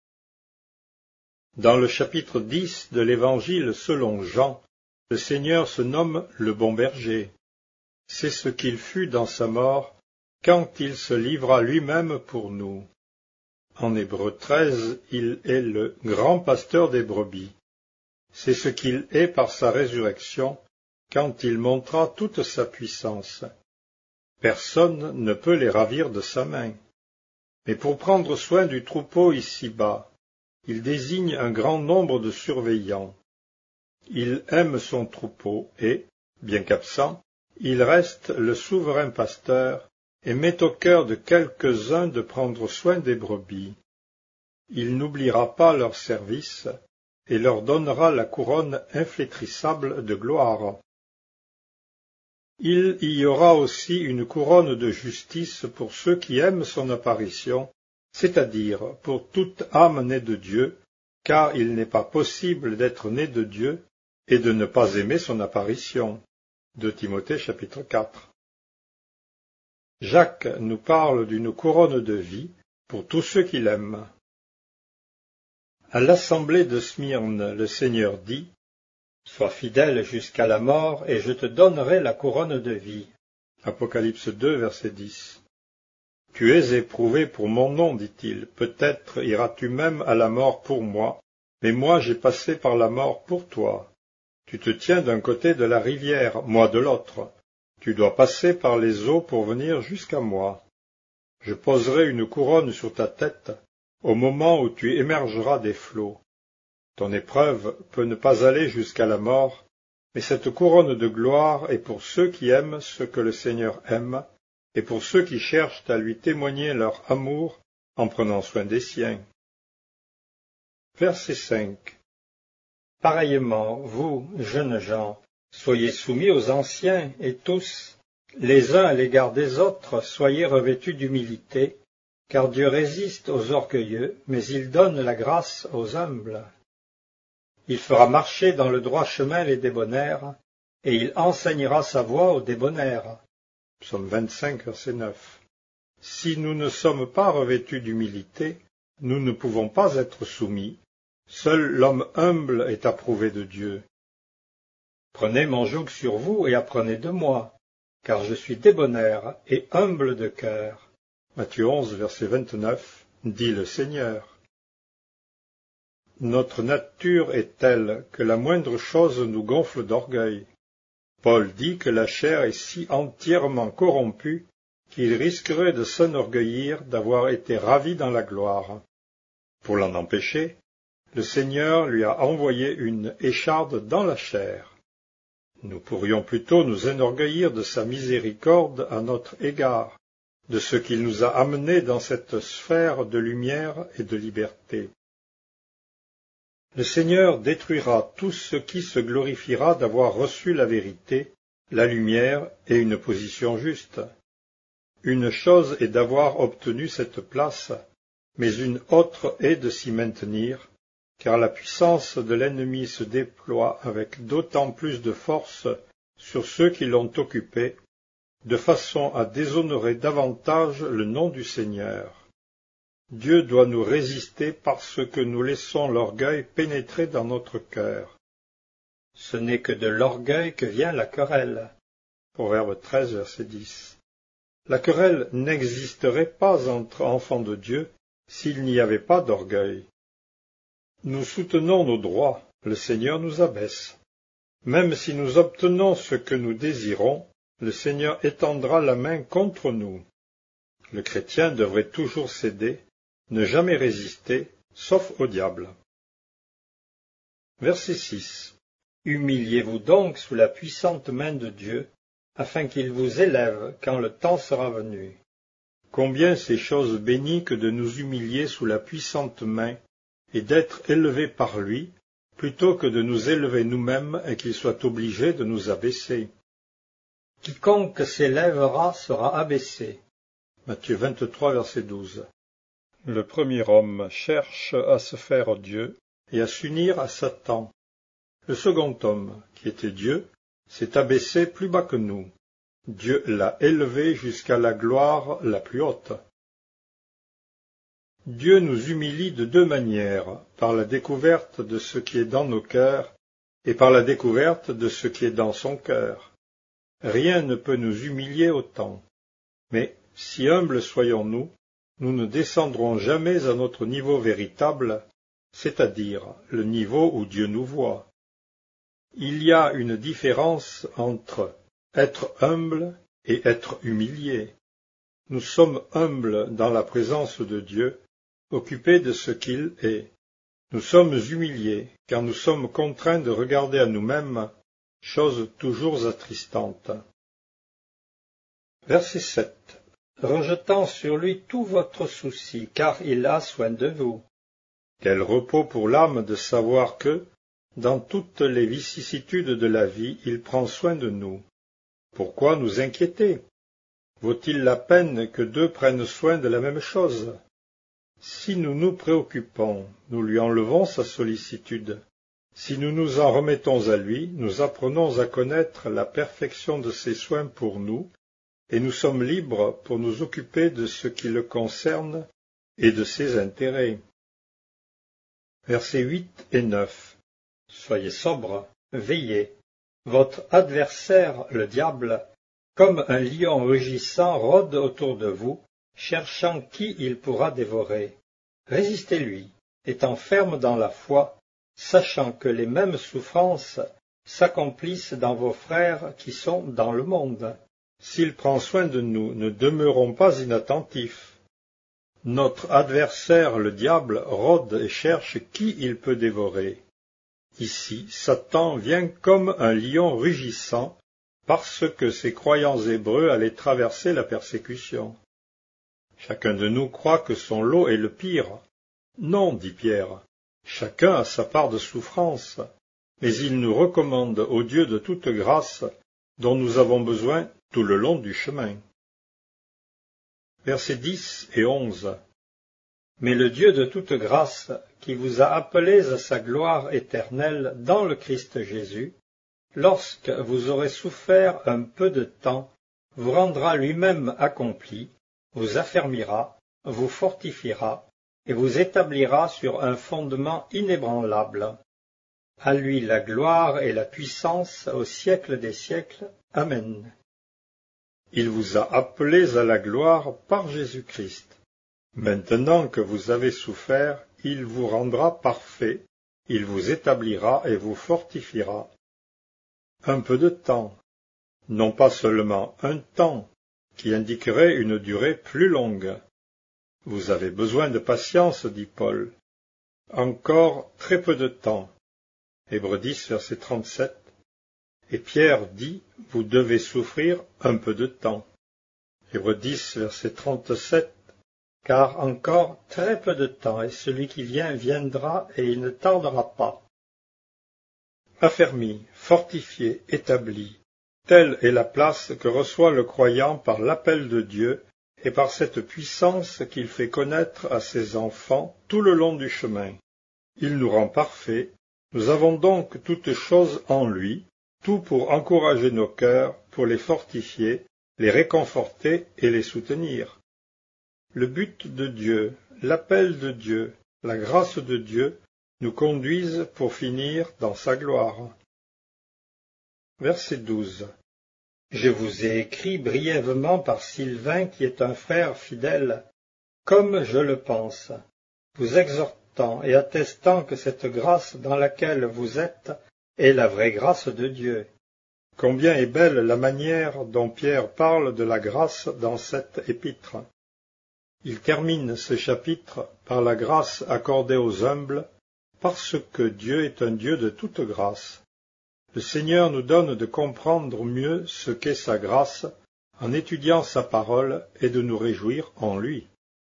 Dans le chapitre 10 de l'Évangile selon Jean, le Seigneur se nomme le bon berger. C'est ce qu'il fut dans sa mort, quand il se livra lui-même pour nous. En Hébreux 13, il est le grand pasteur des brebis. C'est ce qu'il est par sa résurrection, quand il montra toute sa puissance. Personne ne peut les ravir de sa main. Mais pour prendre soin du troupeau ici-bas, il désigne un grand nombre de surveillants. Il aime son troupeau et, bien qu'absent, il reste le souverain pasteur et met au cœur de quelques-uns de prendre soin des brebis. Il n'oubliera pas leur service et leur donnera la couronne inflétrissable de gloire. Il y aura aussi une couronne de justice pour ceux qui aiment son apparition, c'est-à-dire pour toute âme née de Dieu, car il n'est pas possible d'être né de Dieu et de ne pas aimer son apparition. 2 Timothée chapitre 4. Jacques nous parle d'une couronne de vie pour tous ceux qui l'aiment. À l'assemblée de Smyrne, le Seigneur dit : « Sois fidèle jusqu'à la mort, et je te donnerai la couronne de vie. » Apocalypse 2, verset 10. « Tu es éprouvé pour mon nom, dit-il. Peut-être iras-tu même à la mort pour moi, mais moi j'ai passé par la mort pour toi. Tu te tiens d'un côté de la rivière, moi de l'autre. Tu dois passer par les eaux pour venir jusqu'à moi. Je poserai une couronne sur ta tête au moment où tu émergeras des flots. Ton épreuve peut ne pas aller jusqu'à la mort, mais cette couronne de gloire est pour ceux qui aiment ce que le Seigneur aime, et pour ceux qui cherchent à lui témoigner leur amour en prenant soin des siens. Verset 5. Pareillement, vous, jeunes gens, soyez soumis aux anciens, et tous, les uns à l'égard des autres, soyez revêtus d'humilité, car Dieu résiste aux orgueilleux, mais il donne la grâce aux humbles. Il fera marcher dans le droit chemin les débonnaires, et il enseignera sa voie aux débonnaires. Psaume 25, verset 9. Si nous ne sommes pas revêtus d'humilité, nous ne pouvons pas être soumis. Seul l'homme humble est approuvé de Dieu. Prenez mon joug sur vous et apprenez de moi, car je suis débonnaire et humble de cœur. Matthieu 11, verset 29, dit le Seigneur. Notre nature est telle que la moindre chose nous gonfle d'orgueil. Paul dit que la chair est si entièrement corrompue qu'il risquerait de s'enorgueillir d'avoir été ravi dans la gloire. Pour l'en empêcher, le Seigneur lui a envoyé une écharde dans la chair. Nous pourrions plutôt nous enorgueillir de sa miséricorde à notre égard, de ce qu'il nous a amenés dans cette sphère de lumière et de liberté. Le Seigneur détruira tout ce qui se glorifiera d'avoir reçu la vérité, la lumière et une position juste. Une chose est d'avoir obtenu cette place, mais une autre est de s'y maintenir, car la puissance de l'ennemi se déploie avec d'autant plus de force sur ceux qui l'ont occupée, de façon à déshonorer davantage le nom du Seigneur. Dieu doit nous résister parce que nous laissons l'orgueil pénétrer dans notre cœur. Ce n'est que de l'orgueil que vient la querelle. Proverbe 13, verset 10. La querelle n'existerait pas entre enfants de Dieu s'il n'y avait pas d'orgueil. Nous soutenons nos droits, le Seigneur nous abaisse. Même si nous obtenons ce que nous désirons, le Seigneur étendra la main contre nous. Le chrétien devrait toujours céder, ne jamais résister, sauf au diable. Verset 6. Humiliez-vous donc sous la puissante main de Dieu, afin qu'il vous élève quand le temps sera venu. Combien c'est chose bénie que de nous humilier sous la puissante main et d'être élevés par lui, plutôt que de nous élever nous-mêmes et qu'il soit obligé de nous abaisser. Quiconque s'élèvera sera abaissé. Matthieu 23, verset 12. Le premier homme cherche à se faire Dieu et à s'unir à Satan. Le second homme, qui était Dieu, s'est abaissé plus bas que nous. Dieu l'a élevé jusqu'à la gloire la plus haute. Dieu nous humilie de deux manières, par la découverte de ce qui est dans nos cœurs et par la découverte de ce qui est dans son cœur. Rien ne peut nous humilier autant. Mais, si humbles soyons-nous, nous ne descendrons jamais à notre niveau véritable, c'est-à-dire le niveau où Dieu nous voit. Il y a une différence entre être humble et être humilié. Nous sommes humbles dans la présence de Dieu, occupés de ce qu'il est. Nous sommes humiliés, car nous sommes contraints de regarder à nous-mêmes, chose toujours attristante. Verset 7. Rejetant sur lui tout votre souci, car il a soin de vous. Quel repos pour l'âme de savoir que, dans toutes les vicissitudes de la vie, il prend soin de nous. Pourquoi nous inquiéter? Vaut-il la peine que deux prennent soin de la même chose? Si nous nous préoccupons, nous lui enlevons sa sollicitude. Si nous nous en remettons à lui, nous apprenons à connaître la perfection de ses soins pour nous, et nous sommes libres pour nous occuper de ce qui le concerne et de ses intérêts. Versets 8 et 9. Soyez sobres, veillez. Votre adversaire, le diable, comme un lion rugissant, rôde autour de vous, cherchant qui il pourra dévorer. Résistez-lui, étant ferme dans la foi, sachant que les mêmes souffrances s'accomplissent dans vos frères qui sont dans le monde. S'il prend soin de nous, ne demeurons pas inattentifs. Notre adversaire, le diable, rôde et cherche qui il peut dévorer. Ici, Satan vient comme un lion rugissant, parce que ses croyants hébreux allaient traverser la persécution. Chacun de nous croit que son lot est le pire. Non, dit Pierre, chacun a sa part de souffrance, mais il nous recommande au Dieu de toute grâce, dont nous avons besoin tout le long du chemin. Versets 10 et 11. Mais le Dieu de toute grâce, qui vous a appelés à sa gloire éternelle dans le Christ Jésus, lorsque vous aurez souffert un peu de temps, vous rendra lui-même accompli, vous affermira, vous fortifiera, et vous établira sur un fondement inébranlable. À lui la gloire et la puissance au siècle des siècles. Amen. Il vous a appelés à la gloire par Jésus-Christ. Maintenant que vous avez souffert, il vous rendra parfait, il vous établira et vous fortifiera. Un peu de temps, non pas seulement un temps, qui indiquerait une durée plus longue. Vous avez besoin de patience, dit Paul. Encore très peu de temps. Hébreux 10, verset 37. Et Pierre dit, vous devez souffrir un peu de temps. Hébreux 10, verset 37. Car encore très peu de temps, et celui qui vient viendra, et il ne tardera pas. Affermi, fortifié, établi, telle est la place que reçoit le croyant par l'appel de Dieu et par cette puissance qu'il fait connaître à ses enfants tout le long du chemin. Il nous rend parfaits, nous avons donc toutes choses en lui, tout pour encourager nos cœurs, pour les fortifier, les réconforter et les soutenir. Le but de Dieu, l'appel de Dieu, la grâce de Dieu nous conduisent pour finir dans sa gloire. Verset 12. Je vous ai écrit brièvement par Sylvain qui est un frère fidèle, comme je le pense, vous exhortant et attestant que cette grâce dans laquelle vous êtes est la vraie grâce de Dieu. Combien est belle la manière dont Pierre parle de la grâce dans cette épître. Il termine ce chapitre par la grâce accordée aux humbles, parce que Dieu est un Dieu de toute grâce. Le Seigneur nous donne de comprendre mieux ce qu'est sa grâce en étudiant sa parole et de nous réjouir en lui.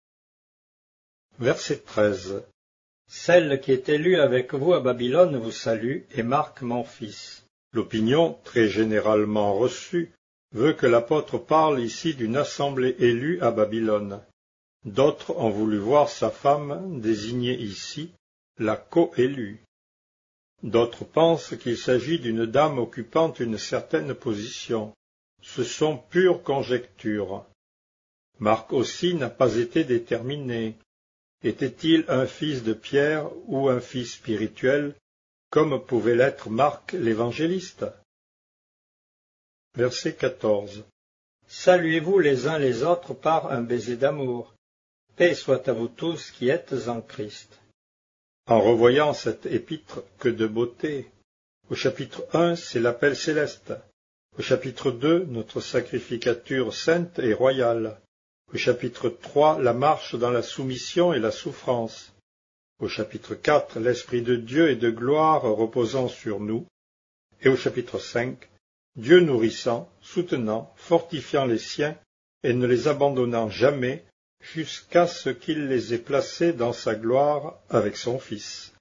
Verset 13. Celle qui est élue avec vous à Babylone vous salue, et Marc mon fils. L'opinion, très généralement reçue, veut que l'apôtre parle ici d'une assemblée élue à Babylone. D'autres ont voulu voir sa femme désignée ici, la co-élue. D'autres pensent qu'il s'agit d'une dame occupant une certaine position. Ce sont pures conjectures. Marc aussi n'a pas été déterminé. Était-il un fils de Pierre ou un fils spirituel, comme pouvait l'être Marc l'évangéliste? Verset 14. Saluez-vous les uns les autres par un baiser d'amour. Paix soit à vous tous qui êtes en Christ. En revoyant cette épître, que de beauté! Au chapitre 1, c'est l'appel céleste. Au chapitre 2, notre sacrificature sainte et royale. Au chapitre 3, la marche dans la soumission et la souffrance. Au chapitre 4, l'Esprit de Dieu et de gloire reposant sur nous. Et au chapitre 5, Dieu nourrissant, soutenant, fortifiant les siens et ne les abandonnant jamais, jusqu'à ce qu'il les ait placés dans sa gloire avec son Fils.